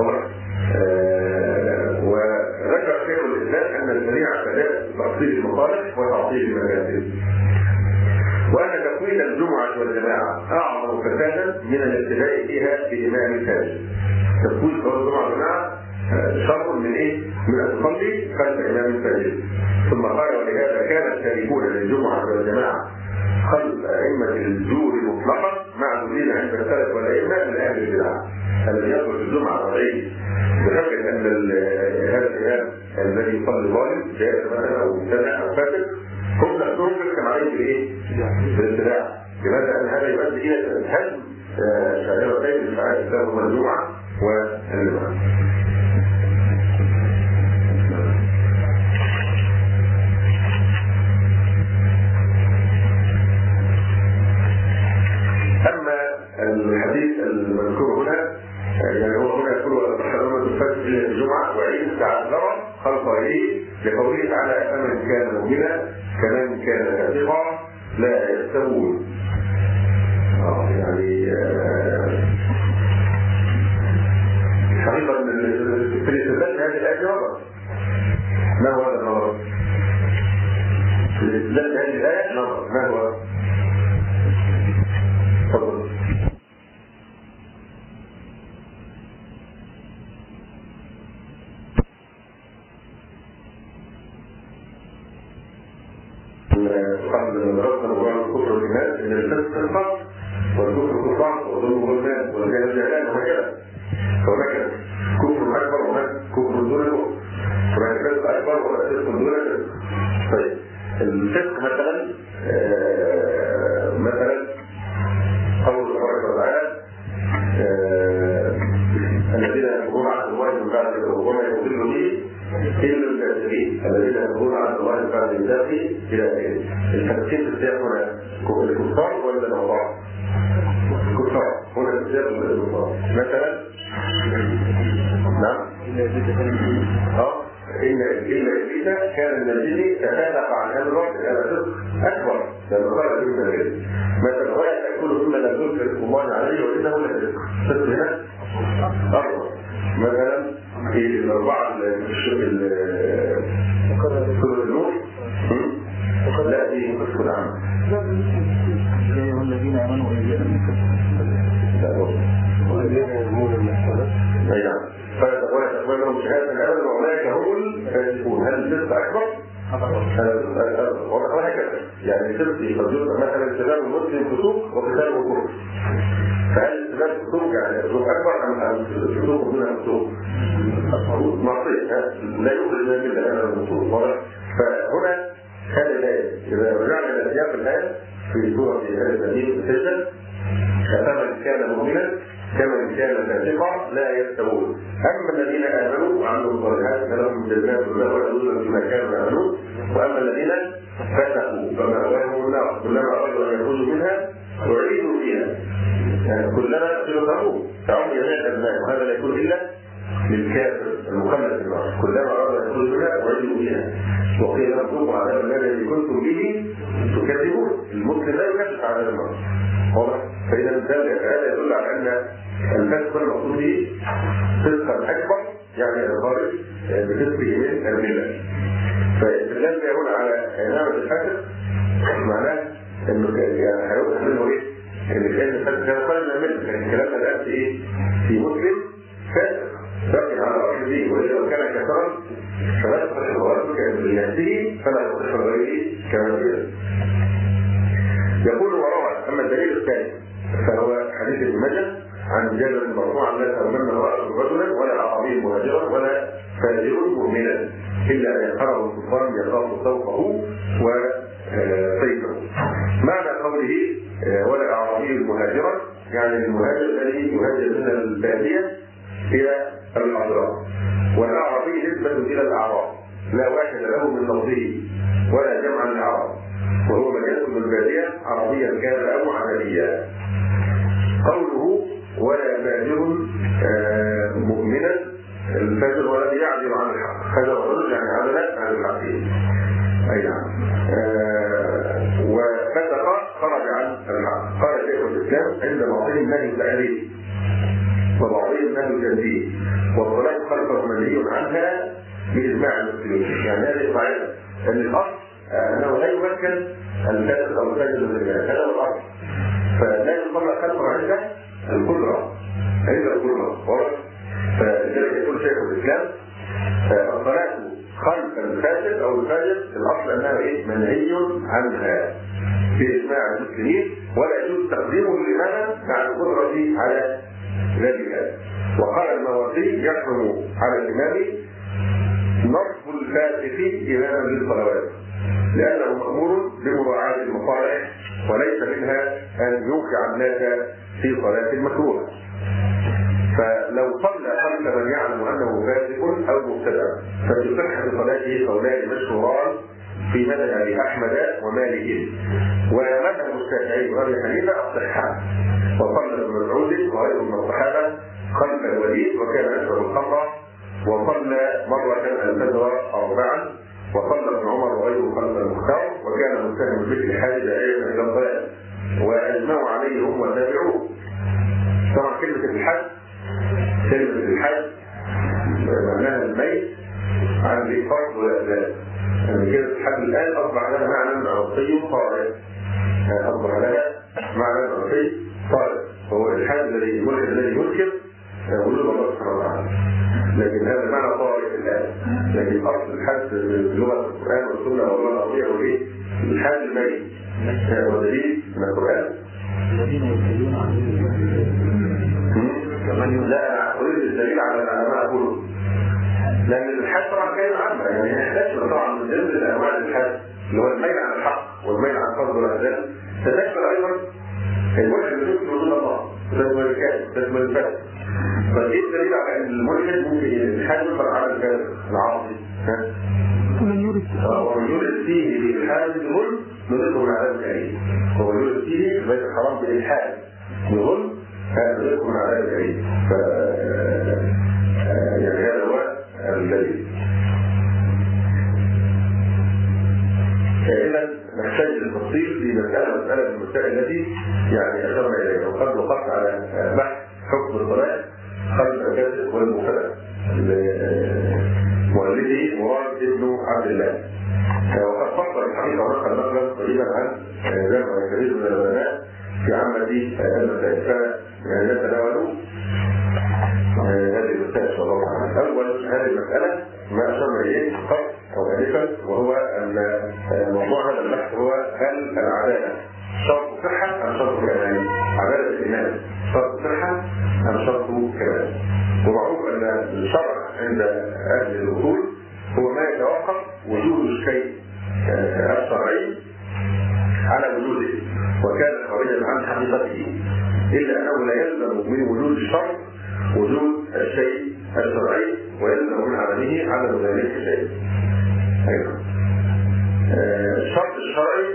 آه وذكر شيخ الإسلام أن الشريعة تدعو تأصيل المصالح وتعطيل المفاسد، وأن تكوين الجمعة والجماعة أعظم فسادا من الابتداء فيها بإمام فاسد. تكوين صلاة الجمعة والجماعة شرط من إيه؟ من أن تصلي خلف إمام فاسد. ثم قال ولهذا كان التاركون للجمعة والجماعة خلف أئمة الجور مطلقا معدودين عند السلف والأئمة من أهل البدع الذي يدخل الجمعة والعيد بحجة أن هذا الإمام الذي يصلي ظالم جائز مثلا أو مبتدع أو فاسد هم نفسهم يحكم عليه بإيه؟ بالابتداع. لماذا؟ أن هذا يؤدي إلى هدم شعيرتين من شعائر الإسلام هما الجمعة والجمعة. أما الحديث المذكور هنا يعني هو هنا يقول ولا تصح إمامة الفاسق إلا الجمعة وعيد تعذر خلف غيره، لقوله تعالى فمن كان مؤمنا كمن كان فاسقا لا يستوون. اه يعني حقيقة في الاستدلال هذه الآية نظر. ما هو هذا النظر؟ في الاستدلال هذه الآية نظر. ما هو؟ تفضل. قبل من ربنا وقال الكفر والإيمان إن الفسق الفقر والكفر كفر والظلم والمال والجهل جهلان وهكذا. فهناك كفر أكبر وهناك كفر دون كفر. هناك فسق أكبر وهناك فسق دون فسق. طيب الفسق مثلا آه مثلا قول الله تعالى الذين يقولون عن الله من بعد وما يضل به إلا الكافرين الذين يقولون عن الله من بعد ميثاقه إلى آخره. التفسير في السياق هنا الكفار ولا النصارى؟ الكفار هنا السياق الكفار. مثلا نعم اه إن إلا إبليس كان من الجن تخلف عن هذا الوقت هذا فسق أكبر لما قال ابن الجن مثلا ولا تأكلوا ثم لم يذكر اسم الله عليه وإنه لفسق. فسق هنا أكبر. مثلا في الأربعة الشغل سورة النور لا دي فسق العام. يا أيها الذين آمنوا إن جاءكم والذين يرمون المحصنات أي نعم ولا تقبل لهم شهادة أبدا وأولئك هم الفاسقون. هل الفسق أكبر؟ وهكذا يعني الفسق قد يبقى مثلا سباب المسلم فسوق وقتاله كفر. فهل سباب الفسوق يعني الفسوق أكبر أم الفسوق دون الفسوق؟ معصية لا يخرج من الملة هذا الفسوق. فهنا هذه الآية إذا رجعنا إلى سياق الآية في سورة الذين السجدة فمن كان مؤمنا كمن كان فاسقا لا يستوون. أما الذين آمنوا وعملوا الصالحات فلهم جنات الله ويدخلون فيما كانوا يعملون وأما الذين فسقوا فمأواهم النار كلما أرادوا أن يخرجوا منها أعيدوا فيها يعني كلما يخرجوا تعم جميع الأبناء وهذا لا يكون إلا للكافر المخلد في النار كلما أرادوا أن يخرجوا منها أعيدوا فيها وقيل لهم ذوقوا عذاب النار الذي كنتم به تكذبون. المسلم لا يكذب عذاب النار واضح. فإذا هذا يدل على أن الفسق المقصود به فسقا أكبر يعني الخارج بفسقه من الملة. فالكلام هنا على نعمة الفسق معناه إنه يعني هيوضح منه إيه؟ إن كان الفسق كان خارج من الملة. لكن الكلام الآن في إيه؟ في مسلم فاسق بقي على رأسه وإذا كان كثرا فلا يصح رأسك بنفسه فلا يصح غيره كما يريد. يقول وروى. أما الدليل الثاني فهو حديث ابن ماجه عن جابر مرفوعا لا تؤمن امرأة رجلا ولا أعرابي مهاجرا ولا فاجر مؤمنا إلا أن يقرأه السلطان يخاف سوقه وسيفه. معنى قوله ولا أعرابي مهاجرا يعني المهاجر الذي يهاجر من البادية إلى الحضارات والأعرابي نسبة إلى الأعراب لا واحد له من لفظه ولا جمع الأعراب وهو من يدخل البادية عربيا كان أو عمليا. قوله ولا فاجر آه مؤمنا الفاجر والذي يعدل عن الحق هذا الرجل يعني عدل عن الحق أي نعم آه وفتق خرج عن الحق. قال شيخ الإسلام عند بعضهم نهي التعليل وبعضهم نهي التنزيه والصلاة خلفه منهي عنها بإجماع المسلمين. يعني هذه قاعدة أن الأصل أنه لا يمكن الفاسد أو الفاجر من الرجال هذا هو الأصل. فلا يصلى خلفه عند القدرة عند القدرة واضح. فلذلك يقول شيخ الإسلام الصلاة خلف الفاسد أو الفاجر الأصل أنها إيه؟ منهي عنها بإجماع المسلمين ولا يجوز تقديمه للإمامة مع القدرة على ذلك. وقال المواقيت يحرم على الإمام نصب الفاسق إماما للصلوات لأنه مأمور بمراعاة المصالح وليس منها أن يوقع الناس في صلاة المكروه. فلو صلى خلف من يعلم أنه فاسق أو مبتدع ففي صحة صلاته قولان مشهوران في مذهب أحمد ومالك ومذهب الشافعي وأبي حنيفة الصحة. وصلى ابن مسعود وغيره من الصحابة خلف الوليد وكان يشرب الخمر وصلى مرة الفجر أربعا وصلى ابن عمر وغيره خلف المختار، وكان متهم بمثل حال داعيا الى الضلال، واجمعوا عليه هم وتابعوه. طبعا كلمه الحد كلمه الحد معناها الميت عن الإيقاف والإعداد. يعني كده الحد الآن أصبح لها معنى عرفي طارئ، أصبح لها معنى عرفي طارئ، هو الحد الذي يمكن الذي ينكر وجود الله سبحانه وتعالى. لكن هذا معنى طارئ الآن، لكن أصل الحد بلغة القرآن والسنة والله العظيم هو إيه؟ الحد الميت، والدليل من القرآن. الذين يتبعون عن لا أريد الدليل على ما أقوله، لأن الحد طبعا كلمة عامة، يعني يحتاج طبعا من ضمن الأنواع الحد اللي هو الميل عن الحق والميل عن فضل والأعداء، تتشمل أيضا الوحي اللي يذكر وجود الله، تشمل الكافر، تشمل الفاسد. فإيه الدليل على أن الملحد ممكن الحد يطلق على الكافر العاصي؟ ومن يورد ومن يورد فيه بالإلحاد بظلم نذقه من عذاب أليم، ومن يورد فيه في البيت الحرام بالإلحاد بظلم نذقه من عذاب أليم. ف يعني هذا هو الدليل. إذا نحتاج للتفصيل في مسألة مسألة من المسائل التي يعني أشرنا إليها، وقد وقفت على بحث حكم الصلاة خلف الكاسب والمبتدأ مؤلفه مراد ابن عبد الله، وقد فصل الحقيقة ونقل نقلا طيبا عن جمع كبير من العلماء في عامة المسائل، فنتناول هذه المسألة إن شاء الله تعالى. أول هذه المسألة ما أشرنا إليه قبل أو آنفا، وهو أن موضوع هذا البحث هو هل العدالة شرط صحة أم شرط كمال؟ عدالة الإمام شرط صحة أم شرط كمال؟ ومعروف أن الشرع عند أهل الأصول هو ما يتوقف وجود الشيء الشرعي على وجوده وكان خارجا عن حقيقته، إلا أنه لا يلزم من وجود الشرط وجود الشيء الشرعي، ويلزم من عدمه عدم ذلك الشيء. أيضا الشرط الشرعي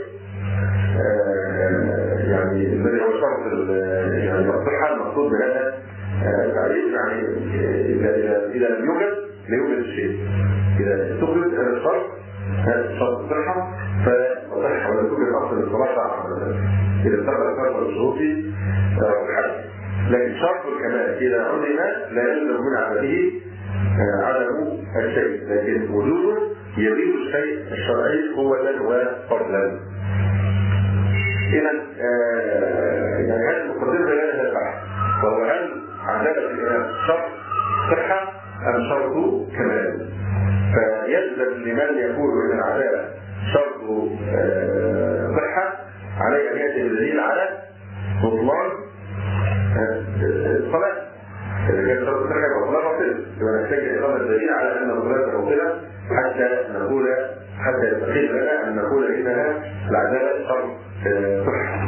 يعني الذي هو شرط يعني الصحة المقصود بهذا التعريف، يعني إذا إذا لم يوجد لا يوجد الشيء، إذا توجد هذا الشرط هذا شرط الصحة فصحة، ولا توجد أصل الصلاة إذا استقبل الشرط الشروطي أو الحد. لكن شرط الكمال إذا عدم لا يلزم من عدمه عدم الشيء، لكن وجوده يزيد الشيء الشرعي قوة وفضلا. إذا يعني هذه المقدمة لهذا البحث، وهو هل عدالة الإمام شرط صحة أم شرط كمال؟ فيلزم لمن يقول أن العدالة شرط صحة عليه أن يأتي بدليل على بطلان الصلاة. إذا كان شرط صحة يبقى الصلاة باطلة، يبقى نحتاج إقامة دليل على أن الصلاة باطلة حتى نقول حتى يستحيل لنا أن نقول إنها العدالة شرط صحة.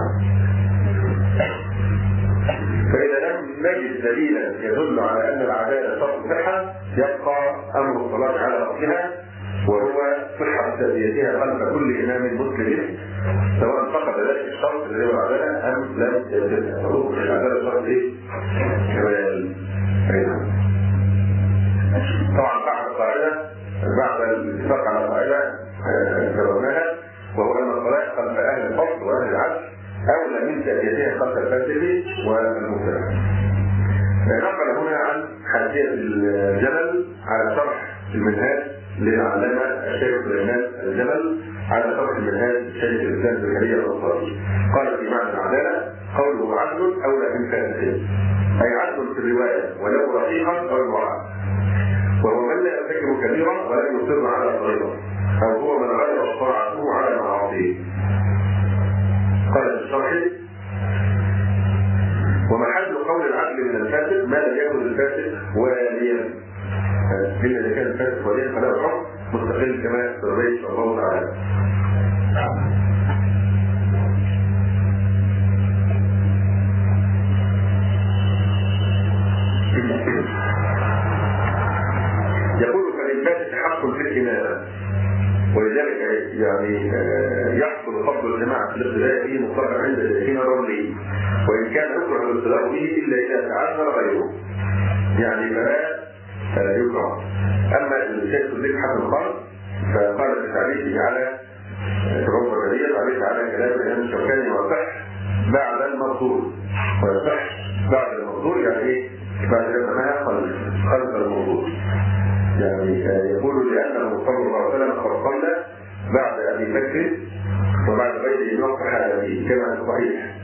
فإذا لم نجد دليلا يدل على أن العدالة شرط صحة يبقى أمر الصلاة على أصلها، وهو صحة تأديتها خلف كل إمام مسلم سواء فقد ذلك الشرط الذي هو العدالة أم لم يجدها. فروق العدالة شرط إيه؟ كمال. طبعا بعد القاعدة بعد الاتفاق على القاعدة جربناها، وهو أن الصلاة خلف أهل الفضل وأهل العدل أولى من تأديتها خلف الفاسد والمبتدع. نقل هنا عن حاشية الجبل على شرح المنهاج للعلامة الشيخ سليمان الجبل على شرح المنهاج الشيخ الإسلام زكريا الأنصاري. قال في معنى العدالة قوله عدل أولى من فاسد، أي عدل في الرواية ولو رقيقا أو امرأة، وهو من لا يرتكب كبيرا ولا يصر على صغيرة، أو هو من غير طاعته على معاصيه. قال في الشرح ومحل قول العدل من الفاسد ما لم يكن الفاسد واليا، إلا إذا كان الفاسد واليا فله حكم مستقل كما سربيه شاء الله تعالى. يقول فللفاسد حق في الإمامة، ولذلك يعني يحصل فضل الجماعة في الاقتداء به مطلقا عند الذين الرملي، وإن كان يكره الاقتداء به إلا إذا تعذر غيره، يعني فلا يكره. أما الشيخ الذكر حسن الخالق فسماها خلف خلف الموضوع. يعني يقول لأنه صلى الله عليه وسلم قد صلى بعد أبي بكر وبعد غيره من الصحابة كما في الصحيح.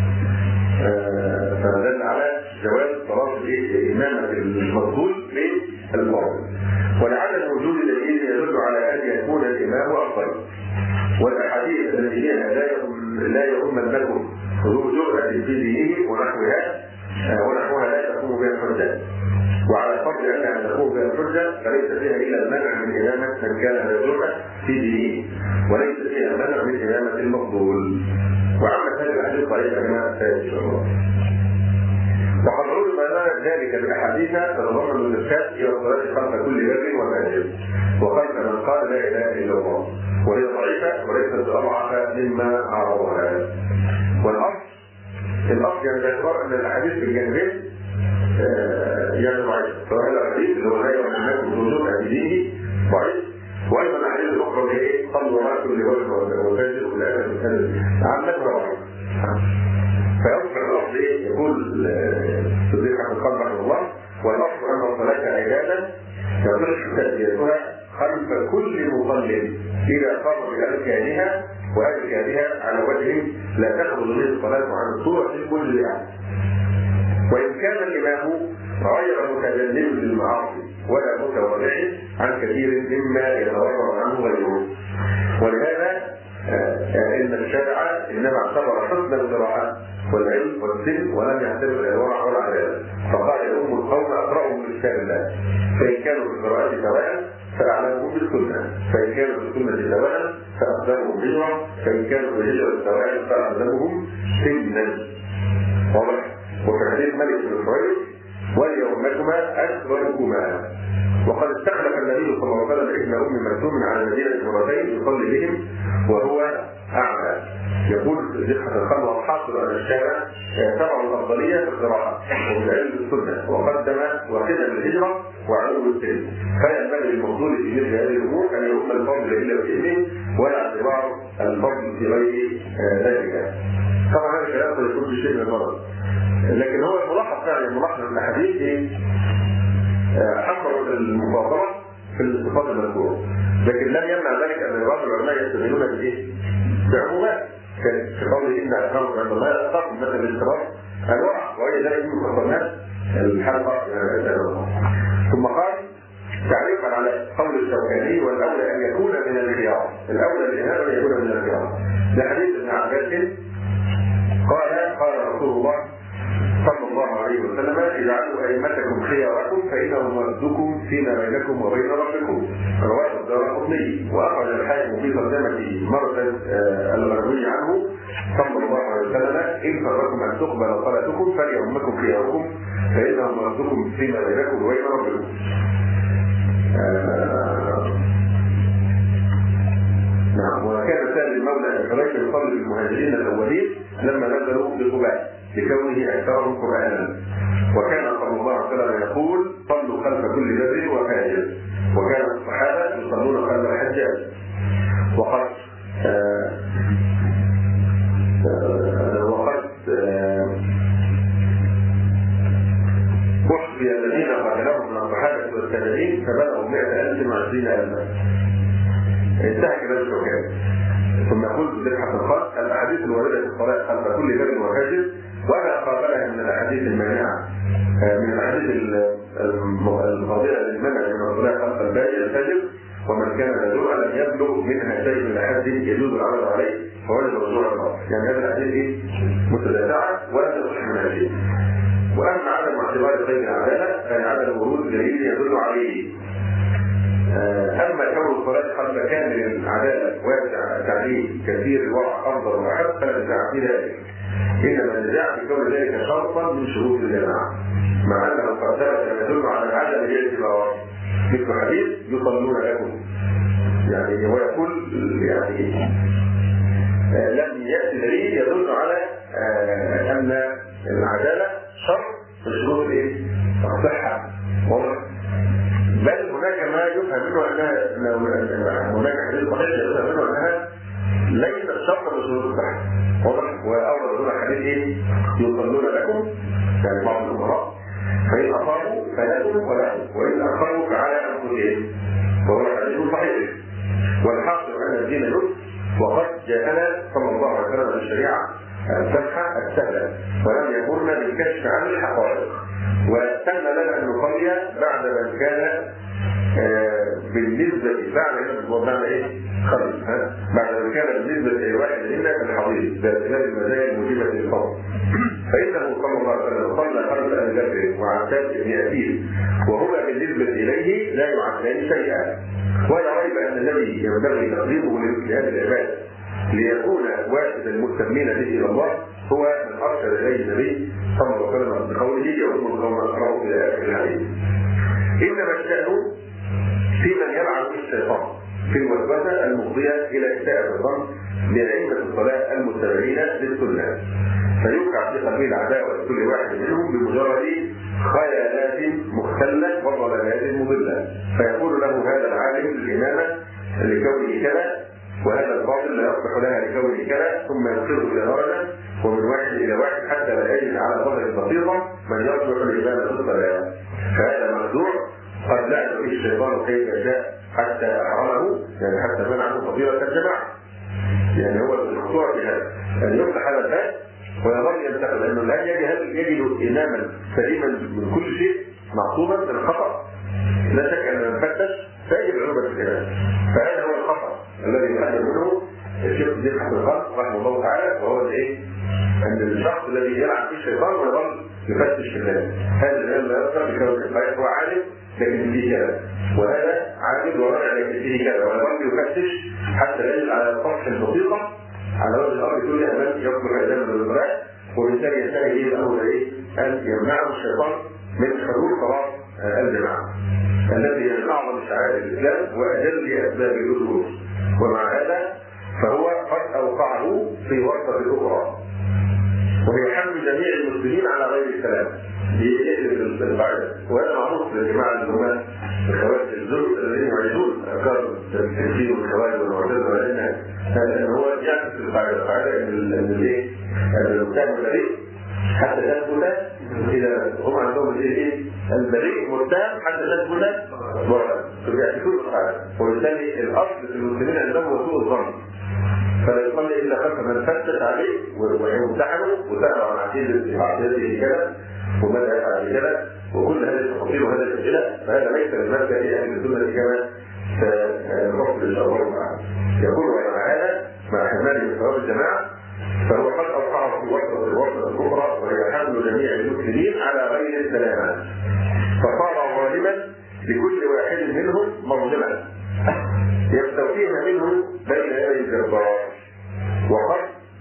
فدل على جواز صلاة الإمامة المفضول للفرض، ولعدم وجود دليل يدل على أن يكون الإمام أفضل. والأحاديث التي فيها لا يؤم لكم ذو جرأة في دينه ونحوها ونحوها لا تقوم بها الحجة، وعلى فرض أنها تقوم بها الحجة فليس فيها إلا المنع من إمامة من كان لا جرأة في دينه، وليس فيها المنع من إمامة المفضول. وعمل هذه الأحاديث طريقة كما سيأتي إن شاء الله. وقد علم ذلك بأحاديث تتضمن الإرشاد إلى الصلاة خلف كل بر وفاجر وخلف من قال لا إله إلا الله، وهي ضعيفة وليست أضعف مما عرضها. والأصل الأصل يعني باعتبار أن الأحاديث في الجانبين يعني ضعيف، سواء الحديث اللي هو لا يؤمن لكم بوجود أبديه ضعيف، وأيضا الأحاديث الأخرى اللي هي صلوا على كل بر وفاجر ولا آخر عامة ضعيف. فيصبح الأصل إيه؟ يقول صديق حسن قلب رحمه الله: والأصل أن الصلاة عبادة يصح تأديتها خلف كل مصل إذا قام بأركانها وأركانها على وجه لا تخرج منه الصلاة عن الصورة في كل أحد، وإن كان الإمام غير متجنب للمعاصي ولا متورع عن كثير مما يتورع عنه غيره. ولهذا إن الشارع إنما اعتبر حسن القراءة والعلم والسن ولم يعتبر الورع ولا عدالة، فقال يؤم القوم أقرأهم بكتاب الله، فإن كانوا في القراءة سواء فأعلمهم بالسنة، فإن كانوا في السنة سواء فأقدمهم هجرة، فإن كانوا في الهجرة سواء فأقدمهم سنا. واضح؟ وفي حديث ملك بن سويد: وليؤمكما أكبركما. وقد استخلف النبي صلى الله عليه وسلم ابن أم مكتوم على المدينة مرتين يصلي بهم وهو أعمى. يقول صديق حسن قلب الحاصل أن الشارع تبع الأفضلية في القراءة وفي علم السنة، وقدم وقدم الهجرة وعلو السن، فينبغي للمفضول في مثل هذه الأمور أن يؤم الفضل إلا بإذنه ولا اعتبار الفضل في غير ذلك. طبعا هذا الكلام قد يكون بشيء من المرض، لكن هو الملاحظ فعلا الملاحظ من الحديث حصلت المفاضلة في الصفات المذكورة، لكن لم يمنع ذلك أن بعض العلماء يستدلون بالإيه؟ بعمومات في قوله إن أكرمكم عند الله أتقاكم مثل الاضطراب الورع، وهي ذلك من مصطلحات الحلقة. ثم قال تعليقا على قول الشوكاني: والأولى أن يكون من الخيار، الأولى للإمام أن يكون من الخيار. ده حديث ابن عباس قال: قال رسول الله صلى الله عليه وسلم: اجعلوا أئمتكم خياركم فإنهم ردكم فيما بينكم وبين ربكم. رواه الدارقطني، وأخرج الحاكم في ترجمة مرثد المروي عنه صلى الله عليه وسلم: إن فركم أن تقبل صلاتكم فليؤمكم خياركم فإنهم ردكم فيما بينكم وبين ربكم. نعم. وكان سهل المولى الحريث يصلي بالمهاجرين الأولين لما نزلوا بقباء لكونه أكثرهم قرآنا، وكان صلى الله عليه وسلم يقول: صلوا خلف كل بر وفاجر، وكان الصحابة يصلون خلف الحجاج. وقد آه آه وقد أحصي آه الذين قاتلهم من الصحابة والتابعين فبلغوا مئة ألف وعشرين ألفا. انتهى كلام الشوكاني. ثم يقول صديق حسن قال: الأحاديث الواردة في الصلاة خلف كل بر وفاجر ولا قابلها من الأحاديث المانعة من الأحاديث القاضية للمنع من الصلاة خلف الفاجر، ومن كان لا لم يبلغ منها شيء من الأحاديث يجوز العمل عليه فوجب رجوع الأرض. يعني هذه الأحاديث إيه؟ متدافعة ولا تصح منها شيء. وأما عدم اعتبار غير العدالة فهي عدم ورود دليل يدل عليه. أما كون الصلاة خلف كامل العدالة واسع تعليم كثير الورع أفضل وأحب فلا نزاع في ذلك، إنما النزاع في كون ذلك شرطا من شروط الجماعة، مع أنه قد ثبت يدل على العدم باعتبار مثل حديث يصلون لكم. يعني هو يقول يعني لم يأتي دليل يدل على أن العدالة شرط من شروط الصحة. بل هناك ما يفهم منه أنها هناك حديث صحيح يفهم منه أنها ليست شرطا من شروط الصحة. واضح؟ وأورد هنا حديث إيه؟ يصلون لكم، يعني بعض الأمراء، فإن أعطاه فلكم ولهم، وإن أخروا فعلى أنفسهم، وهو حديث صحيح. والحاصل أن الدين يسر، وقد جاءنا صلى الله عليه وسلم بالشريعة السمحة السهلة، ولم يأمرنا بالكشف عن الحقائق، وسن لنا أن نصلي بعد من كان آه بالنسبة بعد بعد إيه؟ خلص بعد من كان بالنسبة لواحد منا كالحضيض باعتبار المزايا الموجبة للفضل. فإنه صلى الله عليه وسلم صلى خلف أبي بكر وعتاب بن أبيه، وهما بالنسبة إليه لا يعدان شيئا، ولا ريب أن الذي ينبغي تقديمه لمثل هذه العبادة ليكون واحد المستمين به إلى الله هو من أرشد إليه النبي صلى الله عليه وسلم بقوله يؤم القوم أقرأه إلى آخر الحديث. إنما الشأن في من يلعب الشيطان في الوسوسة المفضية إلى إساءة الظن بأئمة الصلاة المتبعين للسنة، فيوقع في قلبه العداوة لكل واحد منهم بمجرد خيالات مختلة وضلالات مضلة، فيقول له هذا العالم الإمامة لكونه كذا، وهذا الباطل لا يصلح لها لكونه كذا، ثم يصير إلى درجة ومن واحد إلى واحد حتى لا يجد على ظهر البسيطة من يصلح الإمامة في الصلاة. فهذا مخدوع قد لعب به الشيطان كيف شاء حتى أحرمه، يعني حتى منعه فضيلة الجماعة. يعني هو الخطوة في هذا أن يفتح هذا الباب ويظل ينتقل، لأنه لا يجد إماما سليما من كل شيء معصوما من الخطأ. لا شك أن من فتش سيجد عقوبة الإمام. فهذا هو الخطأ الذي يحذر منه الشيخ زين حسن الخلق رحمه الله تعالى، وهو الايه؟ أن الشخص الذي يلعب فيه الشيطان ويظل يفتش في الناس. هذا الإمام لا يذكر بكون الحياة هو عالم لكن فيه كذا، وهذا عابد ورائع لكن فيه كذا، ويظل يفتش حتى يجد على سطح البسيطة على وجه الأرض كل أمام يصبح إعلام بالإبراء، وبالتالي ينتهي الأمر إيه؟ أن يمنعه الشيطان من حلول صلاة الجماعة التي هي من أعظم شعائر الإسلام وأجل أسباب الأصول. ومع هذا فهو قد أوقعه في ورطة أخرى، وهي حمل جميع المسلمين على غير السلام بإذن القاعدة. وهذا معروف للجماعة اللي هم الخوارج الزرق الذين يعيدون أفكار التفكير والخوارج والمعتزلة، ولأن أن هو يعكس القاعدة القاعدة أن الإيه؟ أن المتهم بريء حتى تثبت، إذا هم عندهم الإيه؟ البريء متهم حتى تثبت برئة، فبيعكسون القاعدة. وبالتالي الأصل في المسلمين عندهم هو سوء الظن، فلا يصلي إلا خلف من فتش عليه ويمتحنه وسأل عن عقيدة عقيدته كذا وماذا يفعل كذا وكل هذه التفاصيل وهذه الأسئلة. فهذا ليس المسألة في أهل السنة كما سنفصل إن شاء الله تعالى. يقول ومع هذا مع حماله من ثواب الجماعة فهو قد أوقعه في وسط الوسط الأخرى، وهي حمل جميع المسلمين على غير السلامات، فصار ظالما لكل واحد منهم مظلما يستوفيها منه بين يدي الجبار. وقد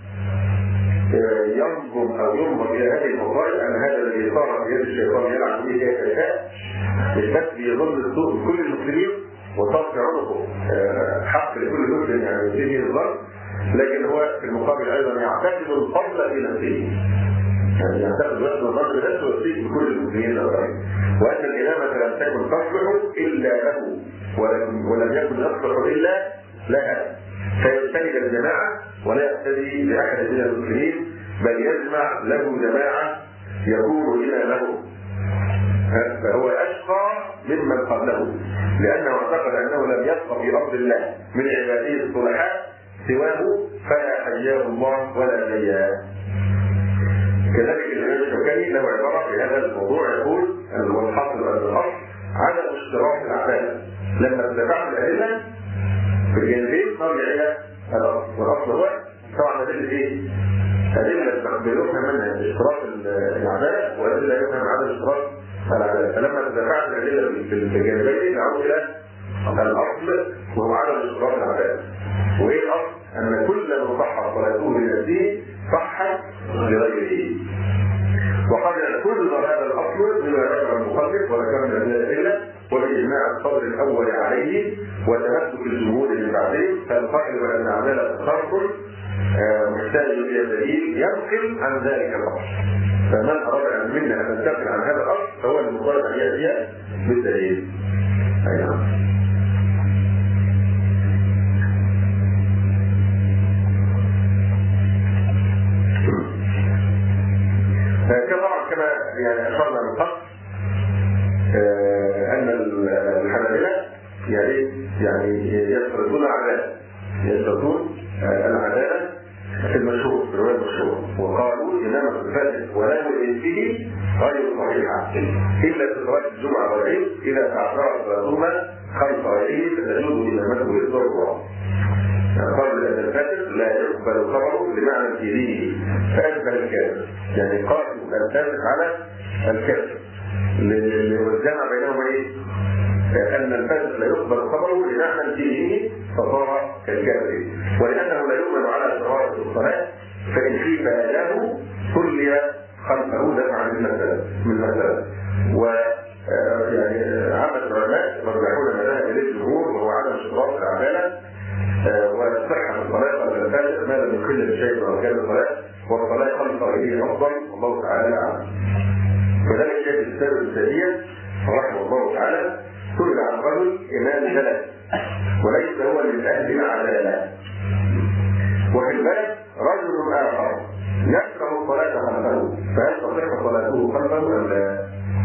ينظم او ينظر الى هذه المصائب ان هذا الذي صار في يد الشيطان يلعب به كيف يشاء مش بس بيظل السوء لكل المسلمين وتصفي عنقه حق لكل مسلم يعني يسيء الظن، لكن هو في المقابل ايضا يعتقد الفضل في نفسه، يعني يعتقد وحده الظن بنفسه ويسيء بكل المسلمين الاخرين، وان الامامه لم تكن تصلح الا له ولم, ولم يكن يصلح الا لها، فيجتنب الجماعه ولا يقتدي باحد من المسلمين بل يجمع له جماعه يكون امامه، فهو اشقى ممن قبله لانه اعتقد انه لم يبق في ارض الله من عباده الصلحاء سواه فلا حياه الله ولا نياه. كذلك الامام الشوكاني له عباره في هذا الموضوع يقول والحاصل ان الاصل عدم اشتراك العداله، لما اتبعنا الادله في الجانبين نرجع الى الاصل، والاصل هو طبعا ادله ايه؟ ادله بيفهم منها اشتراك العداله وادله يفهم عدم اشتراك العداله، فلما تدافعت الادله في الجانبين نعود الى الاصل وهو عدم اشتراك العداله. وايه الاصل؟ ان كل من صح صلاته لنفسه صحت لغيره. وقد اعتذر هذا الاصل بما ذكر المصنف وذكرنا من الادله وباجماع الصدر الاول عليه وتمسك الجمهور من بعدين، فالقائل بان عداله التخرج محتاج الى دليل ينقل عن ذلك الاصل، فمن اراد ان منا ان ننتقل عن هذا الاصل فهو المطالب ان ياتي بالدليل. اي نعم. كما كما يعني اشرنا من قبل يعني يشترطون العدالة يشترطون العدالة في المشهور في الرواية المشهور، وقالوا إنما الفاسق ولا به غير صحيحة إلا في صلاة الجمعة والعيد إذا تعثرت صلاتهما خلف غيره فتجوز إمامته بالضرورة. قالوا أن الفاسق لا يقبل خبره لمعنى في دينه فأشبه الكافر، يعني قالوا الفاسق على الكافر والجمع بينهما إيه؟ أن الفاسق لا يقبل خبره لمعنى في دينه فصار كالكافر، ولأنه لا يؤمن على شرائط الصلاة فإن خيف أداه صلي خلفه دفعا من مسألة من مسألة. و يعني عامة العلماء مرجحون مذاهب للجمهور وهو عدم اشتراط العدالة وصحة الصلاة خلف الفاسق ما لم يخل بشيء من أركان الصلاة، والصلاة خلف غيره أفضل والله تعالى أعلم. وذلك شيخ الإسلام ابن تيمية رحمه الله تعالى سئل عن رجل إمام بلد وليس هو من أهل العدالة، وفي البلد رجل آخر يكره الصلاة خلفه، فهل تصح صلاته خلفه أم لا؟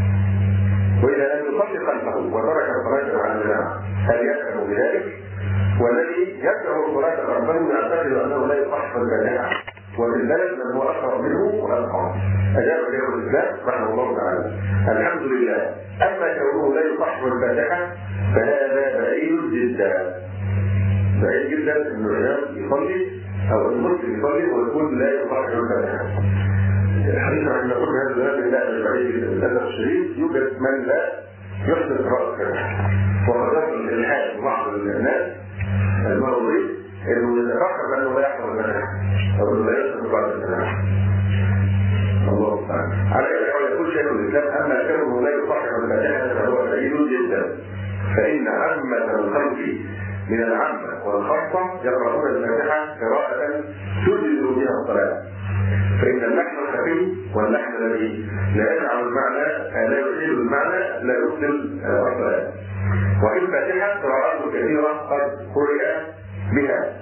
وإذا لم يصلي خلفه وترك الصلاة مع الجماعة هل يكره بذلك؟ والذي يكره الصلاة خلفه يعتقد أنه لا يصح الفاتحة، وفي البلد من هو أقرب منه وألقى. أجاب شيخ الإسلام رحمه الله تعالى: الحمد لله، أما كونه لا يصح الفاتحة فهذا بعيد جدا، بعيد جدا أن الإمام يصلي أو المسلم يصلي ويقول لا يصح الفاتحة. الحديث عن نقول هذا الباب لا بعيد جدا. للأسف الشديد يوجد من لا يحسن قراءة الفاتحة، وقد يصل الإلحاد بعض الناس المرضي انه يتفكر انه لا يحفظ الفاتحة او انه لا يحفظ بعض الفاتحة. الله تعالى. على اي حال يقول شيخ الاسلام: اما كونه لا يصحح الفاتحة فهو بعيد جدا، فان عامة الخلق من العامة والخاصة يقرؤون الفاتحة قراءة تجزئ بها الصلاة، فإن اللحن الخفي واللحن الذي لا يجعل المعنى لا يحيل المعنى لا يبطل الصلاة. وفي الفاتحة قراءات كثيرة قد قرئ بها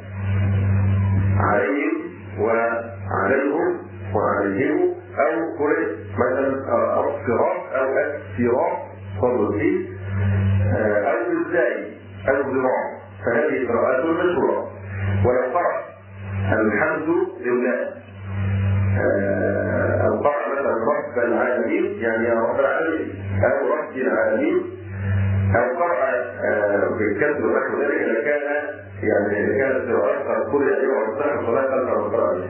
عليهم وعليهم وعليهم أو قرئ مثلا الصراط أو الصراط فضل فيه أو بالزاي أو الذراع، فهذه قراءات مشهورة. ولو قرأ الحمد لله أو قرأ مثلا رب العالمين يعني يا رب العالمين أو رب العالمين أو قرأ بالكسر ونحو ذلك لكان يعني إذا كانت القراءات قد قرئ يوم الصلاة الصلاة خلف القراءة،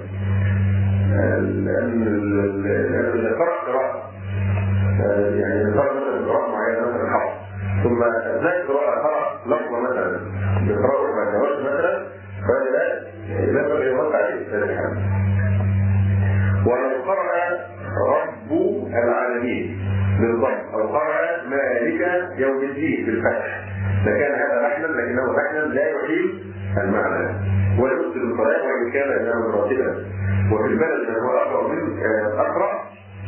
لأن إذا قرأ قراءة يعني إذا قرأ مثلا قراءة معينة مثلا حفظ ثم أثناء القراءة قرأ لفظة مثلا بقراءة ما جواز مثلا فلا لا بد يوقع عليه ذلك الحال. ولو قرأ رب العالمين بالضبط أو قرأ مالك يوم الدين بالفتح لكان هذا لحنا، لكنه لحنا لا يحيل المعنى ويبطل الصلاة وإن كان إماما راتبا. وفي البلد من هو أقرأ من أقرأ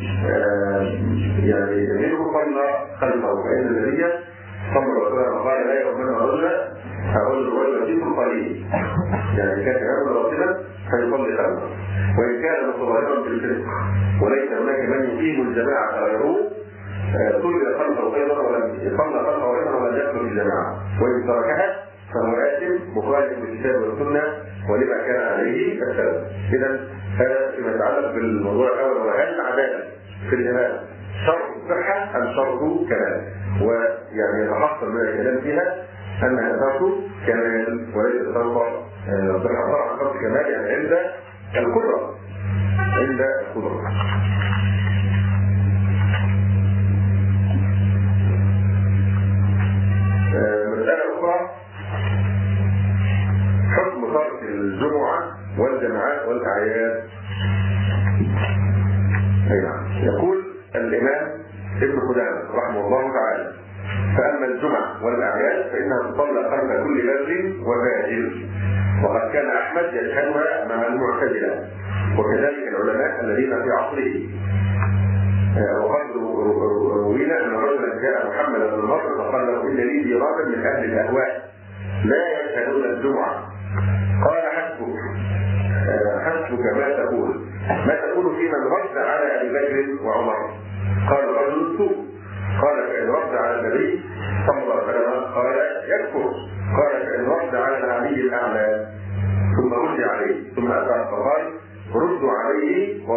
يعني منه صلى خلفه، فإن النبي صلى الله عليه وسلم قال لا يؤمن رجلا الرجل رجل فيكم قليل، يعني كان إماما راتبا فيصلي خلفه، وإن كان متظاهرا بالفسق وليس هناك من يقيم الجماعة غيره صلى خلفه أيضا ولم يصلى خلفه أيضا ولم يدخل في الجماعة، وإن تركها فهو آثم مخالف بالكتاب والسنة ولما كان عليه السلف. إذا هذا فيما يتعلق بالموضوع الأول، وهل العدالة في الإمام شرط الصحة أم شرط كمال؟ ويعني يتحصل من الكلام فيها أنها شرط كمال وليس شرط صحة. طبعا شرط كمال يعني عند القدرة عند القدرة. مسألة أخرى: حكم ترك الجمعة والجماعات والأعياد. يقول الإمام ابن قدامة رحمه الله تعالى: فأما الجمعة والأعياد فإنها تصلى خلف كل بر وفاجر، وقد كان أحمد يشهدها مع المعتزلة وكذلك العلماء الذين في عصره. وقد روينا أن رجلا جاء محمد بن مصر فقال له: إن لي جيرانا من أهل الأهواء لا يشهدون الجمعة. قال: حسبك حسبك ما تقول ما تقول في من رد على أبي بكر وعمر؟ قال الرجل: السوء. قال: فإن رد على النبي صلى الله عليه وسلم قال: يكفر. قال: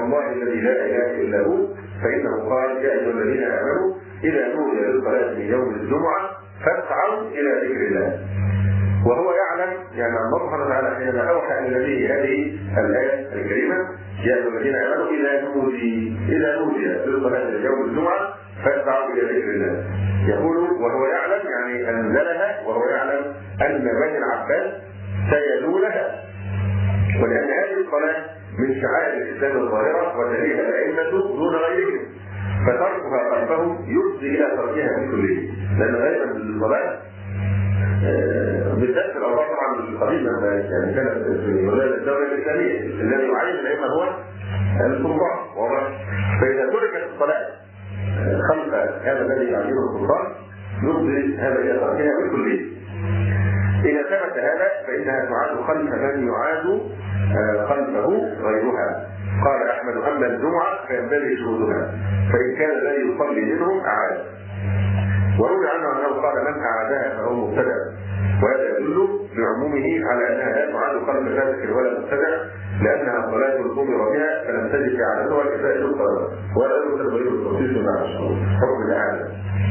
والله الذي لا اله الا هو، فانه قال يا ايها الذين امنوا اذا نودي للصلاه من يوم الجمعه فاسعوا الى ذكر الله. وهو يعلم، يعني الله سبحانه وتعالى حينما اوحى الى نبيه هذه الايه الكريمه يا ايها الذين امنوا اذا نودي اذا نودي للصلاه من يوم الجمعه فاسعوا الى ذكر الله، يقول وهو يعلم يعني انزلها وهو يعلم ان بني العباس سيدونها، ولان هذه الصلاه من شعائر الاسلام الظاهره وتليها الائمه دون غيرهم، فتركها خلفهم يفضي الى تركها بكليه، لان غير الصلاه بالذات في الاوضاع طبعا القديمه يعني كانت في ولايات الدوله الاسلاميه الذي يعين الائمه هو السلطان، واضح؟ فاذا تركت الصلاه خلف هذا الذي يعينه السلطان يفضي هذا الى تركها بكليه. إذا ثبت هذا فإنها تعاد خلف من يعاد خلفه غيرها. قال أحمد أما الجمعة فينبغي شهودها، فإن كان الذي يصلي منهم أعاد. وروي عنه أنه قال من أعادها فهو مبتدع، وهذا يدل بعمومه على أنها لا تعاد خلف فاسق ولا مبتدع، لأنها صلاة أمر بها فلم تجد إعادتها كفاية الصلاة، ولا يمكن غير التوصيل مع حكم الإعادة.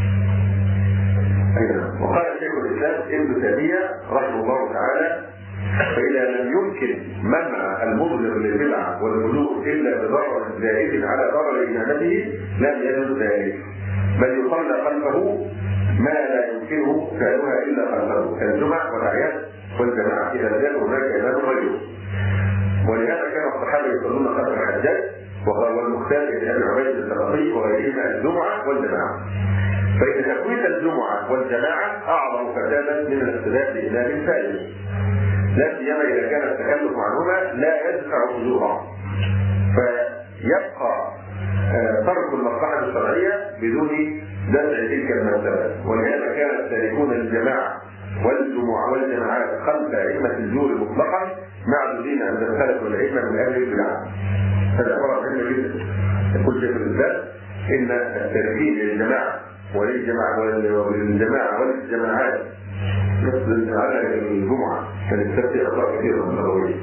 وقال شيخ الإسلام ابن تيمية رحمه الله تعالى فإذا لم يمكن منع المظهر للبدعة والبلوغ إلا بضرر زائد على ضرر إمامته لم يجوز ذلك، بل يصلى خلفه ما لا يمكنه فعلها إلا خلفه كالجمع والأعياد والجماعة إذا لم يكن هناك إمام غيره. ولهذا كان الصحابة يصلون خلف الحجاج والمختار بن أبي عبيد الثقفي وغيرهما الجمعة والجماعة. فإن تفويت الجمعة والجماعة أعظم فسادا من الاقتداء بإمام فاجر، لا سيما إذا كان التكلف عنهما لا يدفع وجوها، فيبقى ترك المصلحة الشرعية بدون دفع تلك المرتبة. ولهذا كان التاركون للجماعة والجمعة والجماعات خلف أئمة الجور مطلقا معدودين عند الخلف والأئمة من أهل البدع. هذا أمر مهم جدا. يقول شيخ الإسلام إن التاركين للجماعة وللجماعة وللجماعة وللجماعات مثل على الجمعة كانت تأتي أخطاء كثيرة من الأولين،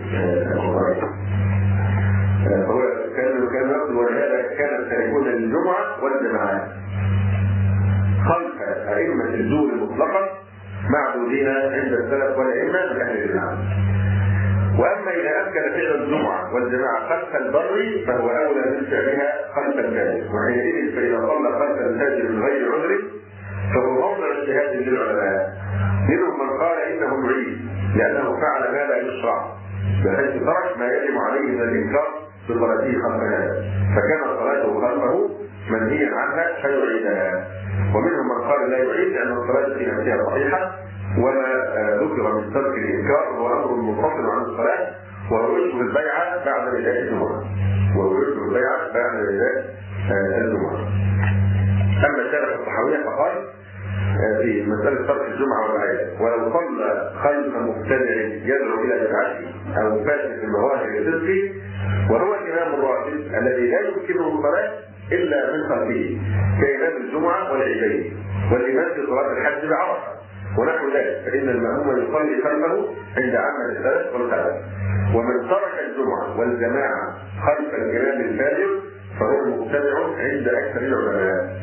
فهو كان كان يقول ولهذا كان التاركون للجمعة والجماعات خلف أئمة الزور مطلقا معدودين عند السلف والأئمة من أهل البدع. وأما إذا أمكن فعل الجمعة والجماعة خلف البر فهو أولى من فعلها خلف الفاجر، وحينئذ فإذا صلى خلف الفاجر من غير عذر فهو موضع اجتهاد للعلماء، منهم من قال إنه معيد لأنه فعل ما لا يشرع بحيث ترك ما يجب عليه من الإنكار بصلاته خلف هذا، فكان صلاته خلفه منهيا عنها فيعيدها. ومنهم من قال لا يعيد لأن الصلاة في نفسها صحيحة، وما ذكر من ترك الإنكار هو أمر منفصل عن الصلاة، وهو يشبه البيعة بعد نداء الجمعة، وهو يشبه البيعة بعد نداء الجمعة. أما الشارح الصحوية فقال في مسألة ترك الجمعة والأعياد ولو صلى خلف مبتدع يدعو إلى بدعته أو فاسد المظاهر لصدقه وهو الإمام الراتب الذي لا يمكنه الصلاة إلا من خلفه كإمام الجمعة والعيدين والإمام في صلاة الحج بعرفة ونحو ذلك، فإن المأموم يصلي خلفه عند عامة الثلاث والخلف. ومن ترك الجمعة والجماعة خلف الإمام الفاجر فهو مبتدع عند أكثر العلماء.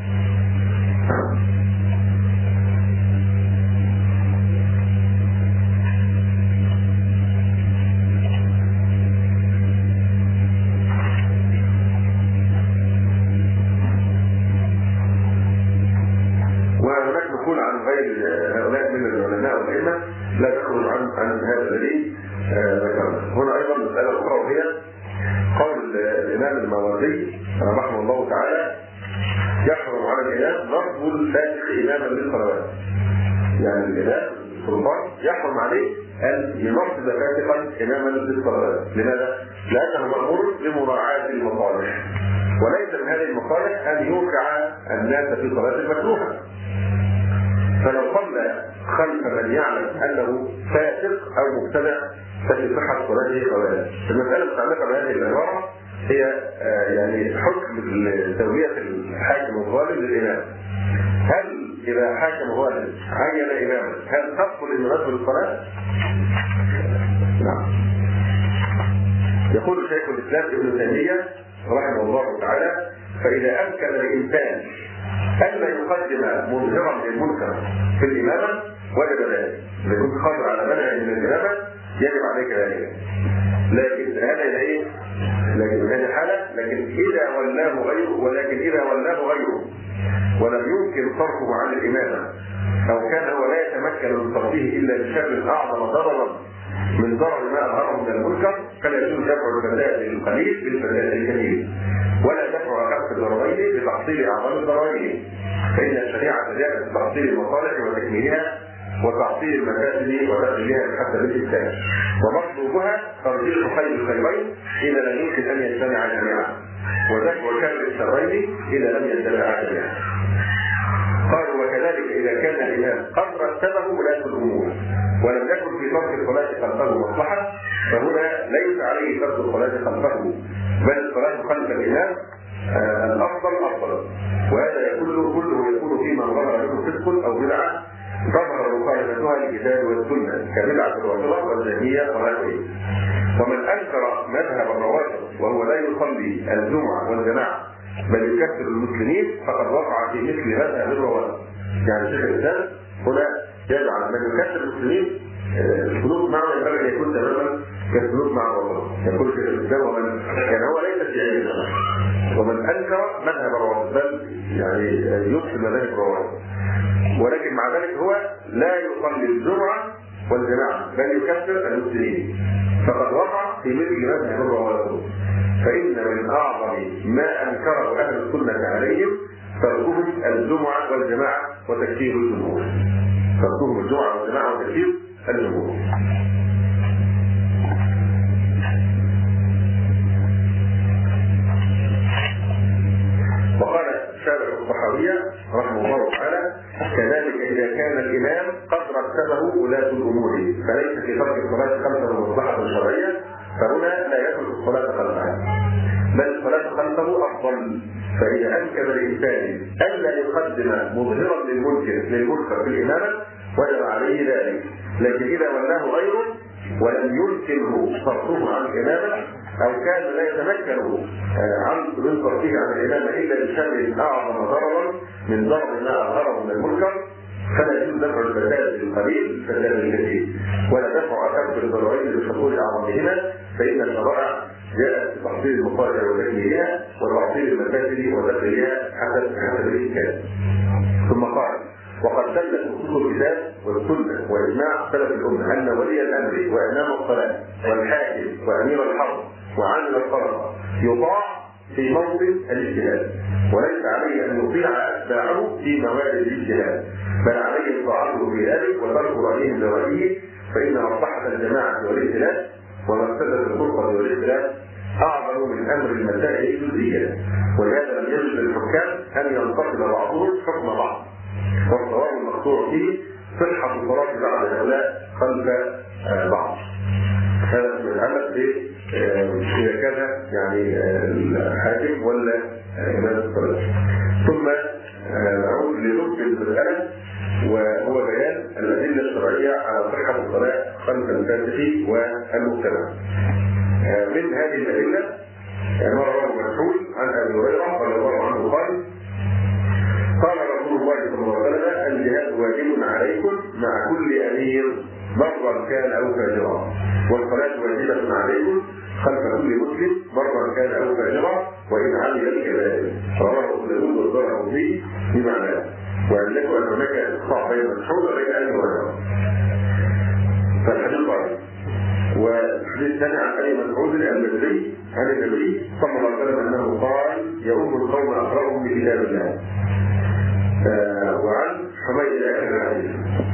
وهناك نقول عن غير هؤلاء من العلماء والأئمة لا تخرج عن عن هذا الذي ذكرنا. هنا أيضا مسألة أخرى وهي قول الإمام الماوردي رحمه الله تعالى يحرم على الإمام نصب الفاسق إماما للصلوات. يعني الإمام السلطان يحرم عليه أن ينصب فاسقا إماما للصلوات. لماذا؟ لأنه مأمور بمراعاة المصالح، وليس من هذه المصالح أن يوقع الناس في صلاة المكروهة. فلو صلى خلف من يعلم أنه فاسق أو مبتدع ففي صحة صلاته قولان. المسألة المتعلقة بهذه العبارة هي يعني حكم تسوية الحاكم الظالم للإمام. هل إذا حاكم ظالم عين إماما هل تبطل إمامته للصلاة؟ نعم. يقول شيخ الإسلام ابن تيمية رحمه الله تعالى: فإذا أمكن للإنسان ألا يقدم مظهرا للمنكر في الإمامة وجب ذلك. إذا كنت قادر على منع من الإمامة يجب عليك ذلك. لكن هذا إيه؟ لكن هذه حالة. لكن إذا ولاه غيره ولكن إذا ولاه غيره ولم يمكن صرفه عن الإمامة، أو كان هو لا يتمكن من صرفه إلا بشر أعظم ضررا من ضرر ما أظهره من المنكر، فلا يجوز دفع الفساد القليل بالفساد الكثير، ولا دفع أخف الضررين بتحصيل أعظم الضررين، فإن الشريعة جاءت بتحصيل المصالح وتكميلها وتعطيل المفاسد وتقليلها بحسب الإنسان، ومطلوبها ترجيح خير الخيرين إذا لم يمكن أن يجتمع جميعا، ودفع شر الشرين إذا لم يجتمع جميعا. قالوا: وكذلك إذا كان الإمام قد رتبه ولاة الأمور ولم يكن في ترك الصلاة خلفه مصلحة، فهنا ليس عليه ترك الصلاة خلفه، بل الصلاة خلف الإمام آه الأفضل أفضل. وهذا كله كله يكون فيما ظهر منه فسق أو بدعة ظهر مخالفتها للكتاب والسنة كبدعة الرافضة والجهمية وغيرهم. ومن أنكر مذهب الروافض وهو لا يصلي الجمعة والجماعة بل يكفر المسلمين فقد وقع في مثل مذهب الروافض. يعني شيخ الإسلام هنا يجعل من يكفر المسلمين السلوك معه ينبغي ان يكون تماما كالسلوك مع الرسول، يقول شيخ الاسلام: ومن يعني هو ليس في علمه، ومن انكر مذهب الروافض بل يعني يبطل مذاهب الروافض، ولكن مع ذلك هو لا يصلي الجمعه والجماعه بل يكفر المسلمين، فقد وقع في مثل مذهب الروافض. فان من اعظم ما انكره اهل السنه عليهم تركهم الجمعه والجماعه وتكفير الجمهور. تركهم الجمعه والجماعه وتكفير الجمهور. وقال الشارع الصحابية رحمه الله تعالى: كذلك إذا كان الإمام قد رتبه ولاة الأمور فليس في ترك الصلاة خلفه مصلحة شرعية، فهنا لا يترك الصلاة خلفها بل الصلاة خلفه أفضل. فإذا أمكن الإنسان ألا يقدم مظهرا للمنكر للمنكر في الإمامة وجب عليه ذلك، لكن إذا ولاه غيره ولم يمكنه صرفه عن الإمامة أو كان لا يتمكن عن من صرفه عن الإمامة إلا بشر أعظم ضررا من ضرر ما أظهره من المنكر، فلا يجوز دفع الفساد القليل بالفساد الكثير، ولا دفع أكثر الضررين بحصول أعظمهما، فإن الشرائع جاءت بتحصيل المصالح وتكميلها وتعطيل المفاسد وتقليلها حسب حسب الإمكان. ثم قال: وقد دلت نصوص الكتاب والسنه واجماع سلف الامه ان ولي الامر وامام الصلاه والحاكم وامير الحرب وعامل الصدقه يطاع في موطن الاجتهاد، وليس عليه ان يطيع اتباعه في موارد الاجتهاد، بل عليه طاعته في ذلك وترك رايهم لرايه، فان مصلحه الجماعه والائتلاف ومفسده الفرقه والاختلاف اعظم من امر المسائل الجزئيه، ولهذا لم يجد للحكام ان ينتقد بعضهم حكم بعض، والصواب المقطوع فيه صحة الصلاة بعد هؤلاء خلف بعض. هذا يتعلق إذا كان يعني الحاكم ولا إمام الصلاة. ثم نعود لركن المسألة وهو بيان الأدلة الشرعية على صحة الصلاة خلف الفاسق والمجتمع. من هذه الأدلة ما رواه مسعود عن أبي هريرة رضي الله عنه قال: قال رسول الله صلى الله عليه وسلم: الجهاد واجب عليكم مع كل امير برا كان او فاجرا، والصلاه واجبه عليكم خلف كل مسلم برا كان او فاجرا وان علم الكبائر. رواه مسلم والدارقطني بمعناه. وعلمت ان هناك اقطاع بين مسعود وبين ابي هريره. فالحديث ضعيف. والحديث الثاني عن ابي مسعود البدري عن النبي صلى الله عليه وسلم انه قال: يؤم القوم اقرأهم بكتاب الله. آه وعن حميد الآخر الحديث.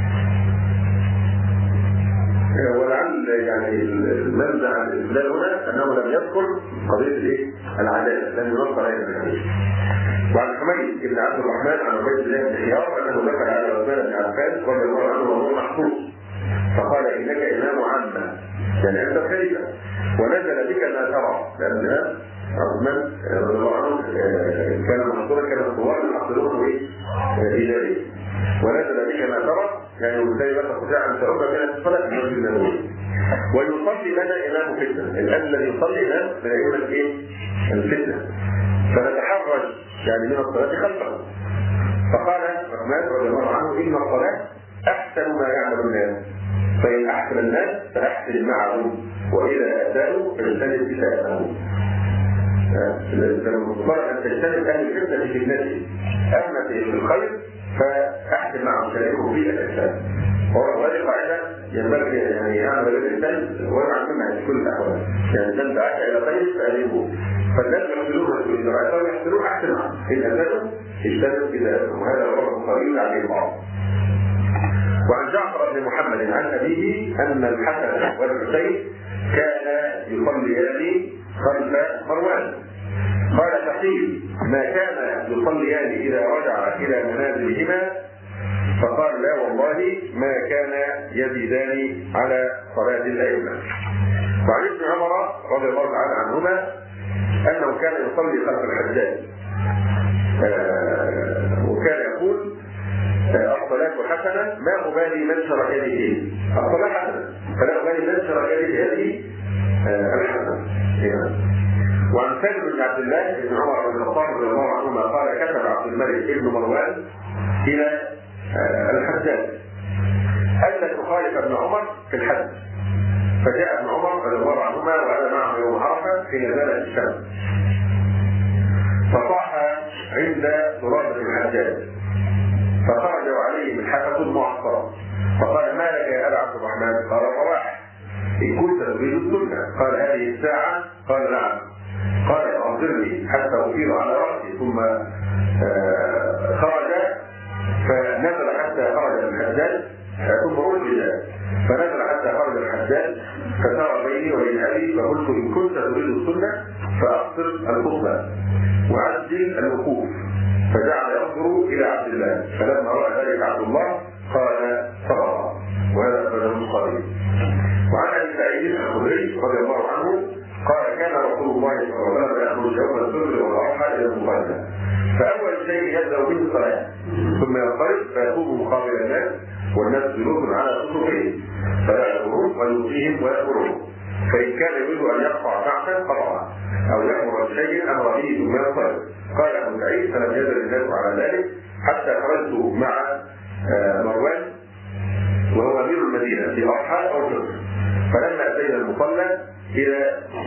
آه ولعل يعني المنزع عن الإسلام هنا أنه لم يذكر قضية الإيه؟ العدالة، لم ينص عليها في الحديث. وعن حميد بن عبد الرحمن عن عبيد الله بن حيار أنه دخل على عثمان بن عفان رضي الله عنه وهو محفوظ، فقال: إنك إمام عامة، يعني أنت خليفة، ونزل بك ما ترى، لأن عثمان رضي الله عنه كان محصورا، كان الثوار يحصلونه ايه؟ إداري، ونزل بك ما ترى، يعني وبالتالي لا تستطيع ان تعود من الصلاه في المسجد النبوي. ويصلي لنا امام فتنه، الان الذي يصلي لنا من ائمه ايه؟ الفتنه. فنتحرج يعني من الصلاه خلفه. فقال عثمان رضي الله عنه ان الصلاه احسن ما يعمل الناس، فان احسن الناس فاحسن معهم، واذا اساءوا فاجتنب اساءتهم. المفترض ان تجتنب اهل الفتنه في فتنته، اما في الخير فاحسن معهم، شاركهم في الاحسان. وهذه قاعده ينبغي يعني يعمل الانسان ويعمل منها في كل الاحوال. يعني من دعاك الى خير فالهمه، فالناس يحسنون اذا رايتهم يحسنون احسن معهم، ان اساءوا اجتنب اساءتهم، وهذا هو القريب عليه البعض. وعن جعفر بن محمد عن ابيه ان الحسن والحسين كانا يصليان خلف مروان. قال تقيل ما كان يصليان اذا رجع الى منازلهما، فقال لا والله ما كان يزيدان على صلاه الائمه. وعن ابن عمر رضي الله تعالى عنهما انه كان يصلي خلف الحجاج آه وكان يقول الصلاة حسنة ما أبالي من شرك يده، الصلاة حسنة فلا أبالي من شرك يده هذه الحسنة. وعن سالم بن عبد الله بن عمر بن الخطاب رضي الله عنهما قال كتب عبد الملك بن مروان إلى الحجاج ألا تخالف ابن عمر في الحج، فجاء ابن عمر رضي الله عنهما وأنا معه يوم عرفة حين زالت الشمس، فصاح عند ترابة الحجاج، فخرج عليه ملحفة معصرة، فقال ما لك يا أبا عبد الرحمن؟ قال صلاح إن كنت تريد السنة. قال هذه الساعة؟ قال نعم. قال أنظرني حتى أفيض على رأسي، ثم خرج فنزل حتى خرج الحجاج، ثم رجل فنزل حتى خرج الحجاج، فسار بيني وبين أبي، فقلت إن كنت تريد السنة فأقصر الخطبة وعجل الوقوف، فجعل ينظر الى عبد الله، فلما راى ذلك عبد الله قال صبرا، وهذا اخرجه البخاري. وعن ابي سعيد الخدري رضي الله عنه قال كان رسول الله صلى الله عليه وسلم يخرج يوم الفجر والاضحى الى المصلى، فاول شيء يبدا به الصلاه، ثم ينصرف فيقوم مقابل الناس والناس جلوس على صفوفهم فيأمرهم ويؤتيهم ويأمرهم، فإن كان يريد أن يقطع بعثا قطعه أو يأمر بشيء أمر به ثم ينصرف. قال أبو سعيد فلم يزل الناس على ذلك حتى خرجت مع مروان وهو أمير المدينة في أضحى أو فطر، فلما أتينا المصلى إلى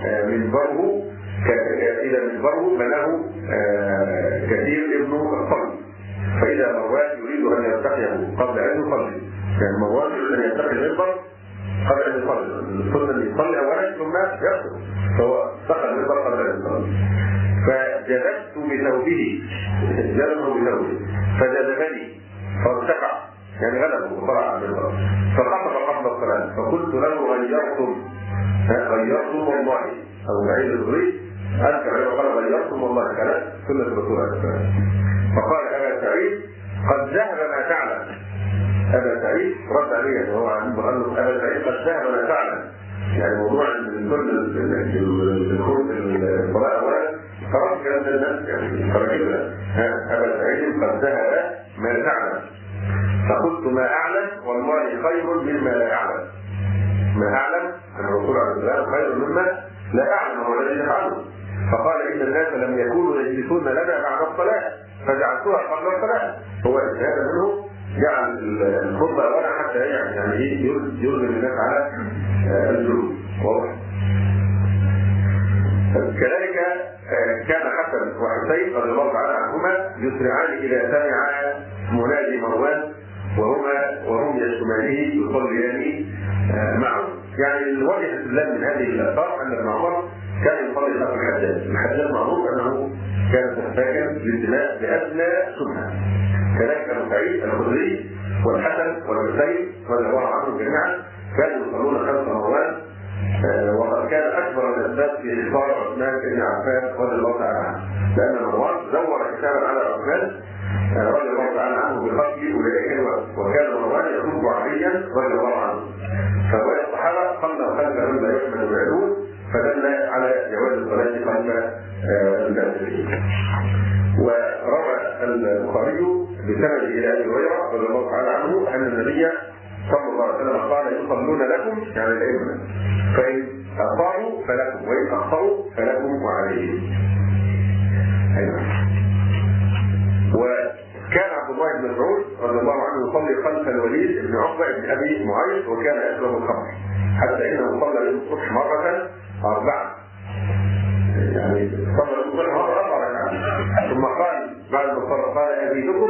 منبره إلى منبره بناه كثير ابن الصلب، فإذا مروان يريد أن يرتقيه قبل أن يصلي، يعني مروان يريد أن يرتقي المنبر قبل أن يصلي، السنة أن يصلي أولا ثم يرتقي، فهو دخل المنبر قبل أن يصلي، فجذبت بثوبه جذبه بثوبه فجذبني فارتفع، يعني غلبه وطلع على المنبر، فخطب قبل الصلاة، فقلت له غيرتم غيرتم والله، أو بعيد الغريب أنت قال غيرتم والله، كلام سنة الرسول عليه الصلاة والسلام. فقال أبا سعيد قد ذهب ما تعلم. أبا سعيد رد عليه وهو عنده قال له أبا سعيد قد ذهب ما تعلم، يعني موضوع كل الخروج الصلاة أولا خلاص كلام الناس يعني فرجلنا أبا سعيد قد ذهب ما تعلم، فقلت ما أعلم والله خير مما لا أعلم، ما أعلم أن الرسول عليه الصلاة والسلام خير مما لا أعلم هو الذي يفعله. فقال إن الناس لم يكونوا يجلسون لنا بعد الصلاة فجعلتها قبل الصلاة، هو اجتهاد منه جعل الخطبة أولا حتى يعني يرغم الناس على الجلوس. واضح؟ كذلك كان حسن وحسين رضي الله تعالى عنهما يسرعان إذا سمع منادي مروان وهما وهم يشتمانه يصليان معه. يعني الوجه الاستدلال من هذه الآثار أن ابن عمر كان يصلي خلف الحجاج، الحجاج معروف أنه كان محتاجا للانتماء بأدنى سنة. كذلك أبو سعيد الخدري والحسن والحسين رضي الله عنهم جميعا كانوا يصلون خلف مروان، وقد كان أكبر الأسباب في إحصار عثمان بن عفان رضي الله تعالى عنه، لأن مروان زور كتابا على عثمان رضي الله تعالى عنه بقتل أولئك، وكان مروان يصب عليا رضي الله عنه، فهؤلاء الصحابة صلوا خلف من لا يحمد بعدون، فدل على جواز الصلاة خلف المسلمين. وروى البخاري بالسند الى ابي هريره رضي الله تعالى عنه ان النبي صلى الله عليه وسلم قال يصلون لكم يعني الائمه فان اطاعوا فلكم وان اخطاوا فلكم وعليهم. ايوه. وكان عبد الله بن مسعود رضي الله عنه يصلي خلف الوليد بن عقبه بن ابي معيط وكان يشرب الخمر حتى انه صلى به الصبح مره اربعه، يعني صلى الصبح مره اربع ركعات ثم قال بعد ما صلى قال ازيدكم،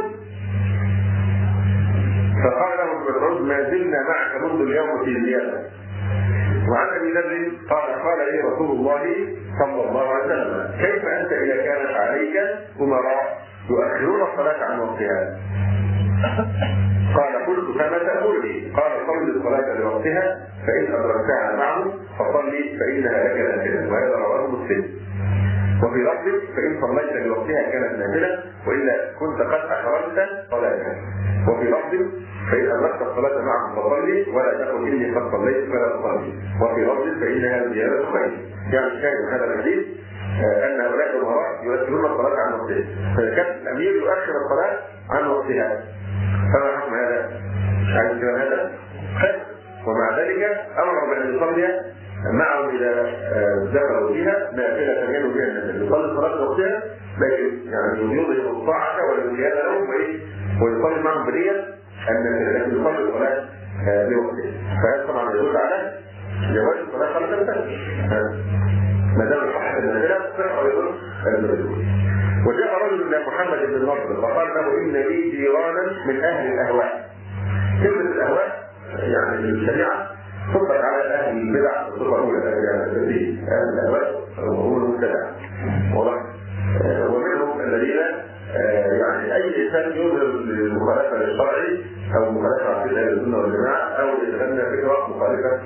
فقال له ابن مسعود ما زلنا معك منذ اليوم في زياده. وعن ابي ذر قال قال لي رسول الله صلى الله عليه وسلم كيف انت اذا كانت عليك امراء يؤخرون الصلاه عن وقتها؟ قال قلت فما تقول لي؟ قال صل الصلاه لوقتها فان ادركتها معه فصلي فانها لك نافله، وهذا رواه مسلم. وفي لفظ فان صليت لوقتها كانت نافله والا كنت قد اخرجت صلاتها. وفي لفظ فإن أدركت الصلاة معهم فصلي ولا تقل إني قد صليت فلا تصلي. وفي لفظ فإنها زيادة خير. يعني شاهد هذا الحديث أن هؤلاء الأمراء يؤخرون الصلاة عن وقتها، فكان الأمير يؤخر الصلاة عن وقتها. فما حكم هذا؟ عايز كلام هذا؟ خير. ومع ذلك أمر بأن يصلي معهم إذا دخلوا فيها نافلة ينوي بها النافلة، يصلي الصلاة وقتها لكن يعني يظهر الطاعة والزيادة لهم ويصلي معهم بنية أن الذي يصلي الصلاة بوقتها. فهذا طبعا يدل على جواز الصلاة خلف الفجر ما دام الصحة النافلة تصح ويدل المدلول. وجاء رجل إلى محمد بن نصر فقال له إن لي جيرانا من أهل الأهواء. كلمة الأهواء يعني الشريعة تطلق على أهل البدع الصفة الأولى يعني أهل الأهواء وهم المبتدع واضح. ومنهم الذين يعني أي إنسان يظهر المخالفة للشرع أو مخالفة عقيدة أهل السنة والجماعة أو يتبنى فكرة مخالفة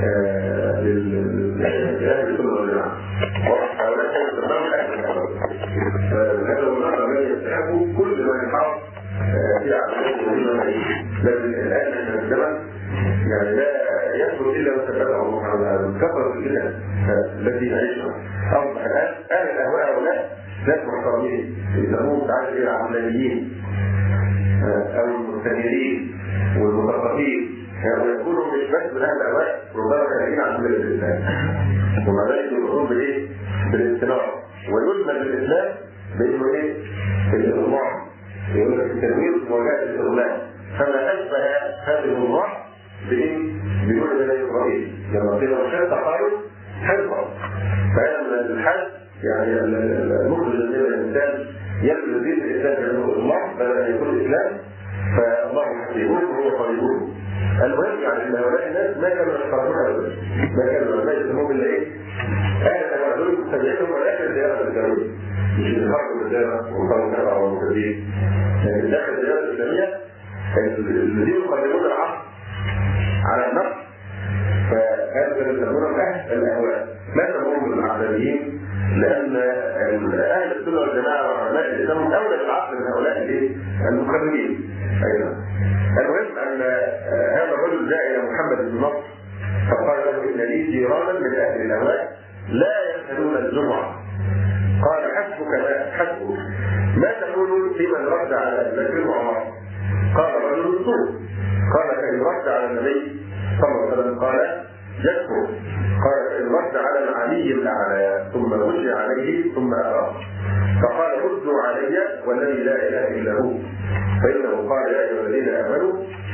لأهل السنة والجماعة. وهؤلاء يسمون أهل الأهواء. هذا هو الأمر الذي يستحقه كل ما يحاول في عقيدته. لكن الآن من الزمن يعني لا يدخل إلا وثبته الله تعالى كثرة الفتن التي نعيشها. أصبح الآن أهل الأهواء هؤلاء ناس محترمين يسموهم تعالى إلى العمليين أو المستنيرين والمثقفين، ويكونوا مش بس من أهل الأهواء ربما خارجين عن ملة الإسلام، ومع ذلك يقولون بالإيه؟ بالاستنارة ويلزم بالإسلام بأنه إيه؟ بالإغمار، يقول لك التنوير في مواجهة الإغمار. فما أشبه هذه الإغمار بإيه؟ بيقول إلى إبراهيم لما قيل وشان تقالوا حفظا. فهذا من الحج يعني المخرج من الإنسان يبدو دين الإسلام بأنه الله بدل أن يكون الإسلام فالله يحبون وهو طالبون. المهم يعني أن هؤلاء الناس ما كانوا يختارون هؤلاء، ما كانوا ما يسمون إلا إيه؟ أهل الأهواء متبعينهم ولكن زيارة الإسلامية مش الخرق بالزيارة ومقام الشرع والمكذبين. يعني داخل الزيارة الإسلامية الذين يقدمون العصر على النقص فهذا كانوا يسمونهم أهل الأهواء، ما سموهم العقلانيين لأن أهل السنة والجماعة وعلماء الإسلام أولى بالعقل من هؤلاء المخربين. أيضا المهم أن هذا الرجل جاء إلى محمد بن نصر فقال له إن لي جيرانا من أهل الأهواء لا يشهدون الجمعة. قال حسبك ما حسبك ما تقول لمن رد على أبي بكر وعمر؟ قال رجل الصوف. قال فإن رد على النبي صلى الله عليه وسلم قال يكفر. قال فإن رد على العلي الأعلى ثم غشي عليه ثم أراه. فقال ردوا علي والذي لا إله إلا هو فإنه قال يا أيها الذين آمنوا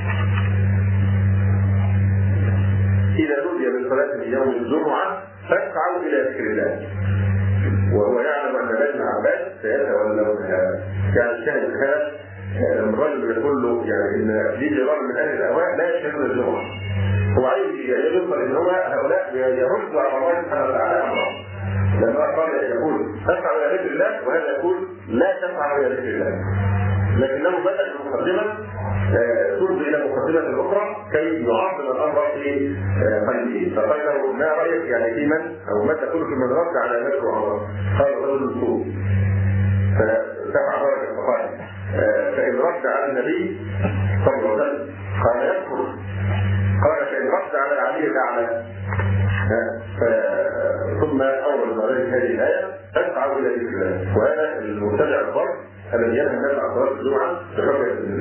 إذا نودي بالصلاة من يوم الجمعة فاسعوا إلى ذكر الله. وهو يعلم أن بني عباس سيتولونها. يعني الشاهد هذا الرجل يقول له يعني إن دي جيران من أهل الأهواء لا يشهدون الجمعة. هو عايز يذكر إن هو هؤلاء يردوا على الله سبحانه وتعالى أمرهم. لما قال يقول تسعوا إلى ذكر الله وهذا يقول لا تسعوا إلى ذكر الله. لكنه بدأ بمقدمة ترجع إلى مقدمة أخرى كي يعظم الأمر في قلبه. فقال له ما رأيك يعني في من أو ما تقول في من رد على ذكر عمر؟ قال رجل السوء. فسمع درجة فقال فإن رد على النبي صلى الله عليه وسلم قال يذكر. قال فإن رد على العلي الأعلى ثم أورد عليه هذه الآية اسعوا إلى ذكر الله. وهذا المبتدع الضر الذي ينهى الناس عن صلاة الجمعة بحجة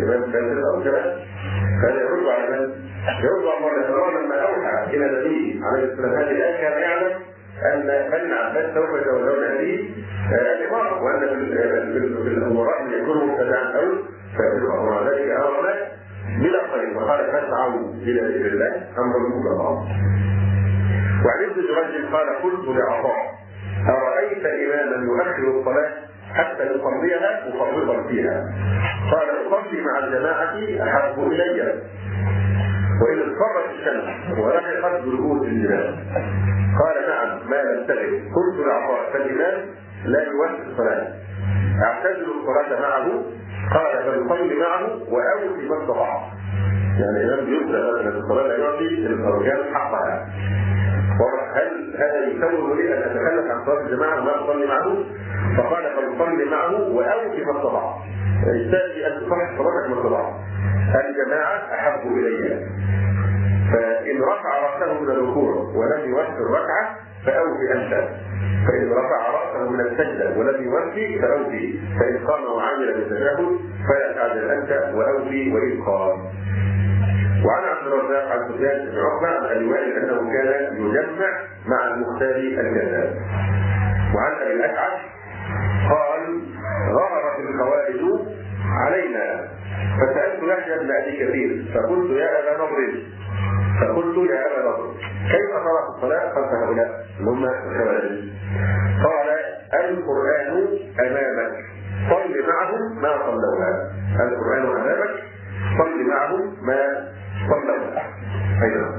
كمان. فهذا يرد على من؟ يرد على الله تعالى لما اوحى الى نبيه عليه السلام هذه الايه كان يعلم ان بني عباس سوف يتولون هذه الاماره، وان في الامراء من يكونوا مبتدعا او فاسقا، ومع ذلك امرنا بلا خير وقال فاسعوا الى ذكر الله امر المبلغ. وعن ابن جريج قال قلت لعطاء ارايت اماما يؤخر الصلاه حتى يصليها مفرطا فيها؟ قال اصلي مع الجماعه احب الي وان اضطرت الشمس ولحقت برؤوس الجبال. قال نعم ما لم تغب. قلت لعطاء فالامام لا يوفي الصلاه اعتزل الصلاه معه؟ قال فليصلي معه واوفي ما استطاع. يعني الامام بيبدا مثلا الصلاه لا يعطي الاركان حقها. هل هذا يسوغ لي ان اتخلف عن صلاه الجماعه وما اصلي معه؟ فقال فليصلي معه واوفي ما استطاع. يستاذن ان تصلي صلاتك ما استطاع. الجماعه احب الي. فان رفع راسه من الركوع ولم يوفي الركعه فاوفي انت. فان رفع راسه من السجده ولم يوفي فاوفي. فان قام وعمل بالتشهد فلا تعجل انت واوفي وان قام. وعن عبد الرزاق عن سفيان بن عقبه عن ابي وائل انه كان يجمع مع المختار الكذاب. وعن ابي الاشعث قال غررت الخوارج علينا فسالت يحيى بن ابي كثير فقلت يا ابا نضر فقلت يا ابا نضر كيف ترى الصلاه خلف هؤلاء هم الخوارج؟ قال القران امامك صل معهم ما صلوها. القران امامك صل معهم ما صلوها. ايضا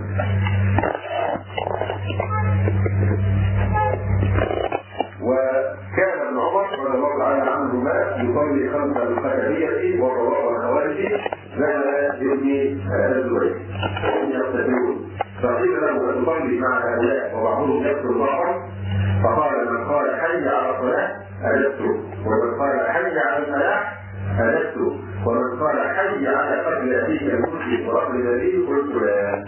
وكان ابن عمر رضي الله تعالى عنهما يصلي خلف الخشبيه والخوارج لما يبني الزبير وهم يقتتلون. فقيل له ان تصلي مع هؤلاء وبعضهم يذكر بعضا فقال من قال حي على الصلاه اجبته ومن قال حي على الفلاح اجبته ومن قال حي على قتل ابيك المسلم ورب الذي قلت لا.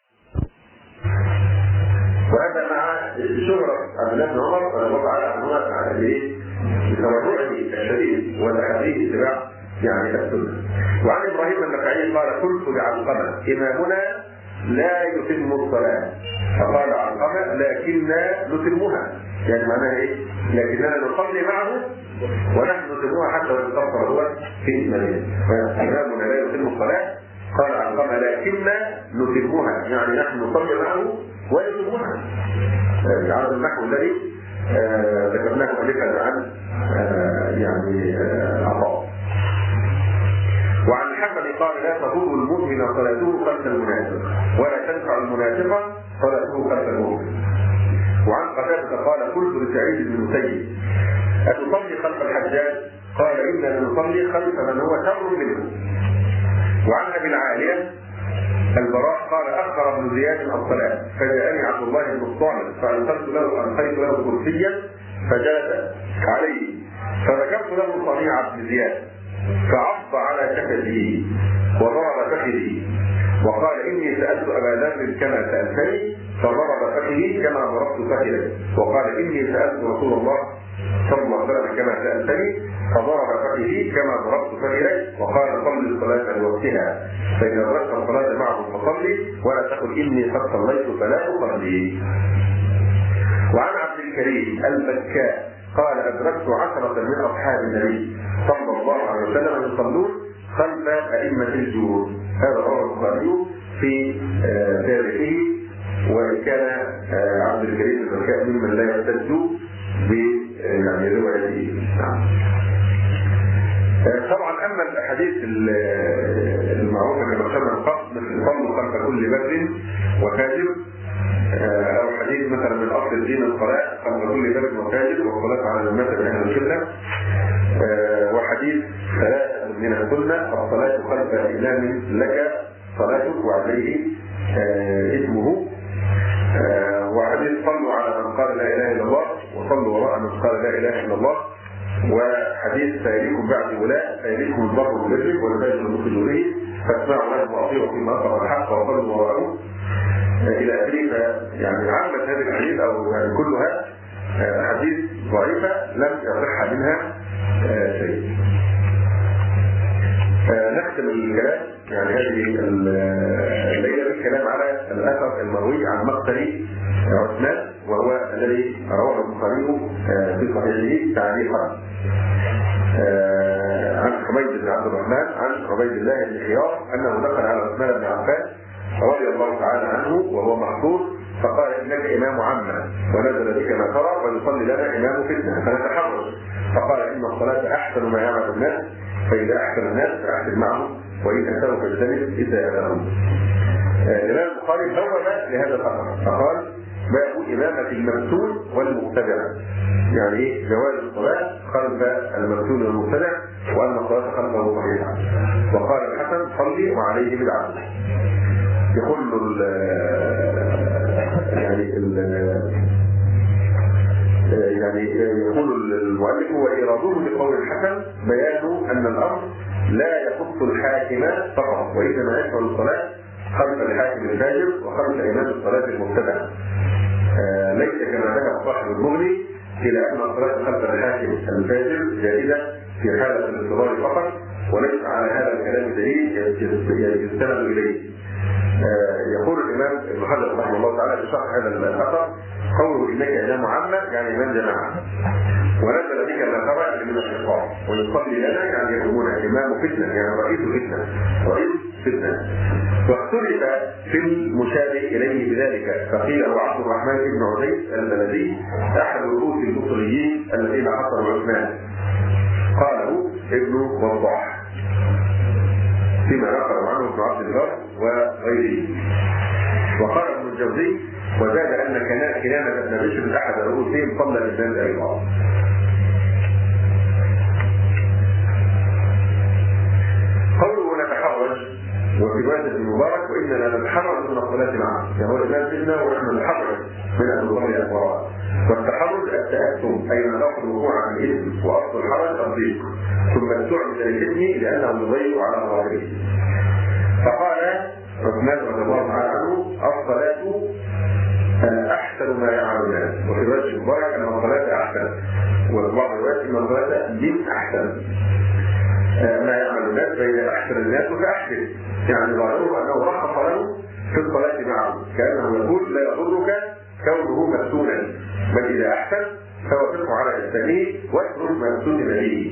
وهذا مع شهرة عبد الله بن عمر رضي الله تعالى عنهما بتورعه الشديد والاحاديث اتباع يعني السنه. وعن ابراهيم النخعي قال قلت لعلقمه امامنا لا يتم الصلاه فقال علقمه لكننا نتمها. يعني معناها ايه؟ لكننا نصلي معه ونحن نتمها حتى وان كفر هو في اسماعيل. امامنا لا يتم الصلاه قال علقمه لكننا نتمها يعني نحن نصلي معه ويتمها. على النحو الذي آه ذكرناه الفا عن آه يعني عطاء. آه وعن الحكم قال لا تضر المؤمن صلاته خلف المنافق ولا تنفع المنافق صلاته خلف المؤمن. وعن قتادة قال قلت لسعيد بن المسيب اتصلي خلف الحجاج؟ قال اننا نصلي خلف من هو شر منه. وعن ابي العاليه البراء قال اخبر ابن زياد الصلاه فجاءني عبد الله بن الصامت فانقذت له انقذت له كرسيا فجلس عليه فذكرت له صنيع ابن زياد فعض على شفته وضرب فخذه وقال اني سالت ابا ذر كما سالتني فضرب فخذي كما ضربت فخذه وقال اني سالت رسول الله صلى الله عليه وسلم كما سالتني فضرب فخذي كما ضربت فخذي وقال صل الصلاه لوقتها فاذا ادركت الصلاه معه فصلي ولا تقل اني قد صليت فلا اصلي. وعن عبد الكريم البكاء قال ادركت عشره من اصحاب النبي صلى الله عليه وسلم يصلون خلف ائمه الجور. هذا رواه البخاري في تاريخه وان كان عبد الكريم البكاء ممن لا يحتج ب يعني روايته. طبعا اما الاحاديث المعروفه كما ذكرنا من قبل مثل صلوا خلف كل بر وفاجر او حديث مثلا من اصل الدين الصلاه خلف كل بر وفاجر والصلاه على المثل اهل القبله وحديث ثلاثه من السنه الصلاه خلف امام لك صلاتك وعليه اسمه وحديث صلوا على من قال لا اله الا الله وصلوا وراء من قال لا اله الا الله وحديث سيريكم بعد ولاء سيريكم البر بالبر والفاجر بالفجور فاسمعوا له واطيعوا فيما اطلق الحق وصلوا وراءه الى اخره. يعني عامه هذه الاحاديث او يعني كلها احاديث ضعيفه لم يصح منها شيء. نختم الكلام يعني هذه الليلة الكلام على الأثر المروي عن مقتل عثمان وهو الذي رواه البخاري في صحيحه تعليقا عن حميد بن عبد الرحمن عن عبيد الله بن خيار أنه دخل على عثمان بن عفان رضي الله تعالى عنه وهو محظوظ فقال إنك إمام عامة ونزل بك ما ترى ويصلي لنا إمام فتنة فنتحرج فقال إن الصلاة أحسن ما يعمل الناس فإذا أحسن الناس فأحسن معهم وإن أحسنوا فاجتنب إساءتهم. الإمام البخاري بوب لهذا الأمر فقال باب إمامة المفتون والمبتدع يعني إيه جواز الصلاة خلف المفتون والمبتدع وأن الصلاة خلفه صحيحة. وقال الحسن صلي وعليه بالعدل. يقول يعني يعني يقول المؤلف وإراده لقول الحسن بيان أن الأمر لا يخص الحاكم فقط وإنما يشمل الصلاة خلف الحاكم الفاجر وخلف إمام الصلاة المبتدع. آه ليس كما ذهب صاحب المغني إلى أن الصلاة خلف الحاكم الفاجر جائزة في حالة الاضطرار فقط وليس على هذا الكلام دليل يستند إليه. آه يقول الإمام ابن حجر رحمه الله تعالى في شرح هذا الأثر قوله إنك إمام عامة يعني إمام جماعة ونزل بك ما ترى من الشيطان ويصلي لنا يعني يكون إمام فتنة يعني رئيس فتنة رئيس فتنة. واختلف في المشابه إليه بذلك فقيل هو عبد الرحمن بن عزيز البلدي أحد رؤوس المصريين الذين حصلوا عثمان قاله ابن وضاح فيما نقل عنه ابن عبد البر وغيره. وقال ابن الجوزي وزاد أن كنانة بن بشر أحد رؤوسهم صلى للناس أيضا. قوله نتحرج وفي رواية ابن مبارك وإننا نتحرج من الصلاة معه يعني هو الإمام سيدنا ونحن نتحرج من أن نصلي أكبرات. والتحرج التأثم أي نأخذ وقوع عن الإثم وأصل الحرج الضيق ثم استعمل الإثم لأنه يضيق على ظاهره. فقال عثمان رضي الله عنه الصلاة أحسن ما يعمل الناس وفي رواية المبارك أن الصلاة أحسن وفي بعض الروايات أن الصلاة من أحسن ما يعمل الناس فإذا أحسن الناس فأحسن يعني ظاهره أنه رخص له في الصلاة معه كأنه يقول لا يضرك كونه مفتونا بل إذا أحسن فوافقه على إحسانه واترك ما سلم به.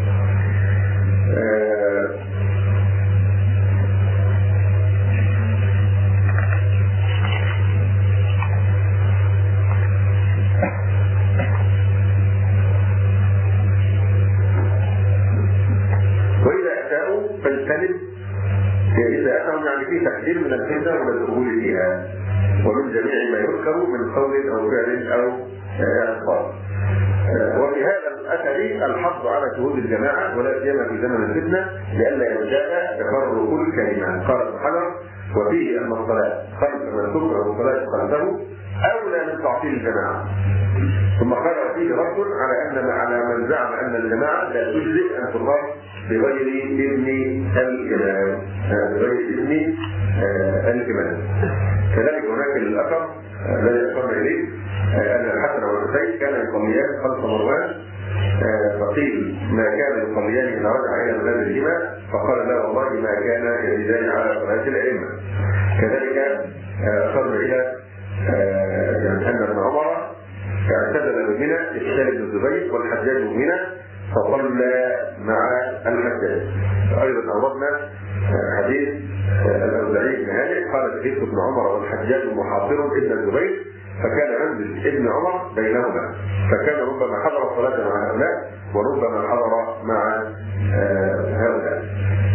فاجتنب إذا أتهم يعني فيه تحذير من الفتنة والدخول فيها ومن جميع ما يذكر من قول أو فعل أو اعتقاد. وفي هذا الأثر الحظ على شهود الجماعة ولا سيما في زمن الفتنة لئلا يرجع تفرق كل كلمة. قال ابن حجر وفيه أن الصلاة خلف من تكره الصلاة خلفه أولى من تعطيل الجماعة. ثم قال فيه رد على أن على من زعم أن الجماعة لا تجزئ أن تقام بغير إذن الإمام بغير إذن الإمام. كذلك هناك الأثر الذي أشرنا إليه أن الحسن والحسين كان يصليان خلف مروان فقيل ما كان يصليان إذا رجع إلى منازلهما فقال لا والله ما كان يزيدان على صلاة الأئمة. كذلك أشرنا إلى يعني أن ابن عمر اعتدل بمنى لقتال ابن الزبير والحجاج بمنى فصلى مع الحجاج. أيضا أوردنا حديث الأوزاعي بن هانئ قال شهدت ابن عمر والحجاج محاصر ابن الزبير فكان منزل ابن عمر بينهما فكان ربما حضر الصلاة مع هؤلاء وربما حضر مع هؤلاء.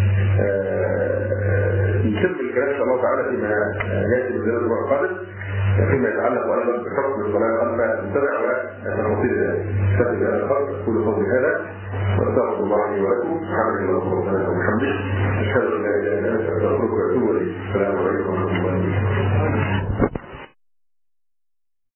نكمل الكلام إن شاء الله تعالى فيما يأتي من الأسبوع القادم فيما يتعلق أيضا بحكم الصلاة أما المتبع وتفاصيل ذلك. استفد هذا الفرق كل قول هذا واستغفر الله لي ولكم سبحانك اللهم وبحمدك أشهد أن لا إله إلا أنت أستغفرك وأتوب إليك. السلام عليكم ورحمة الله وبركاته.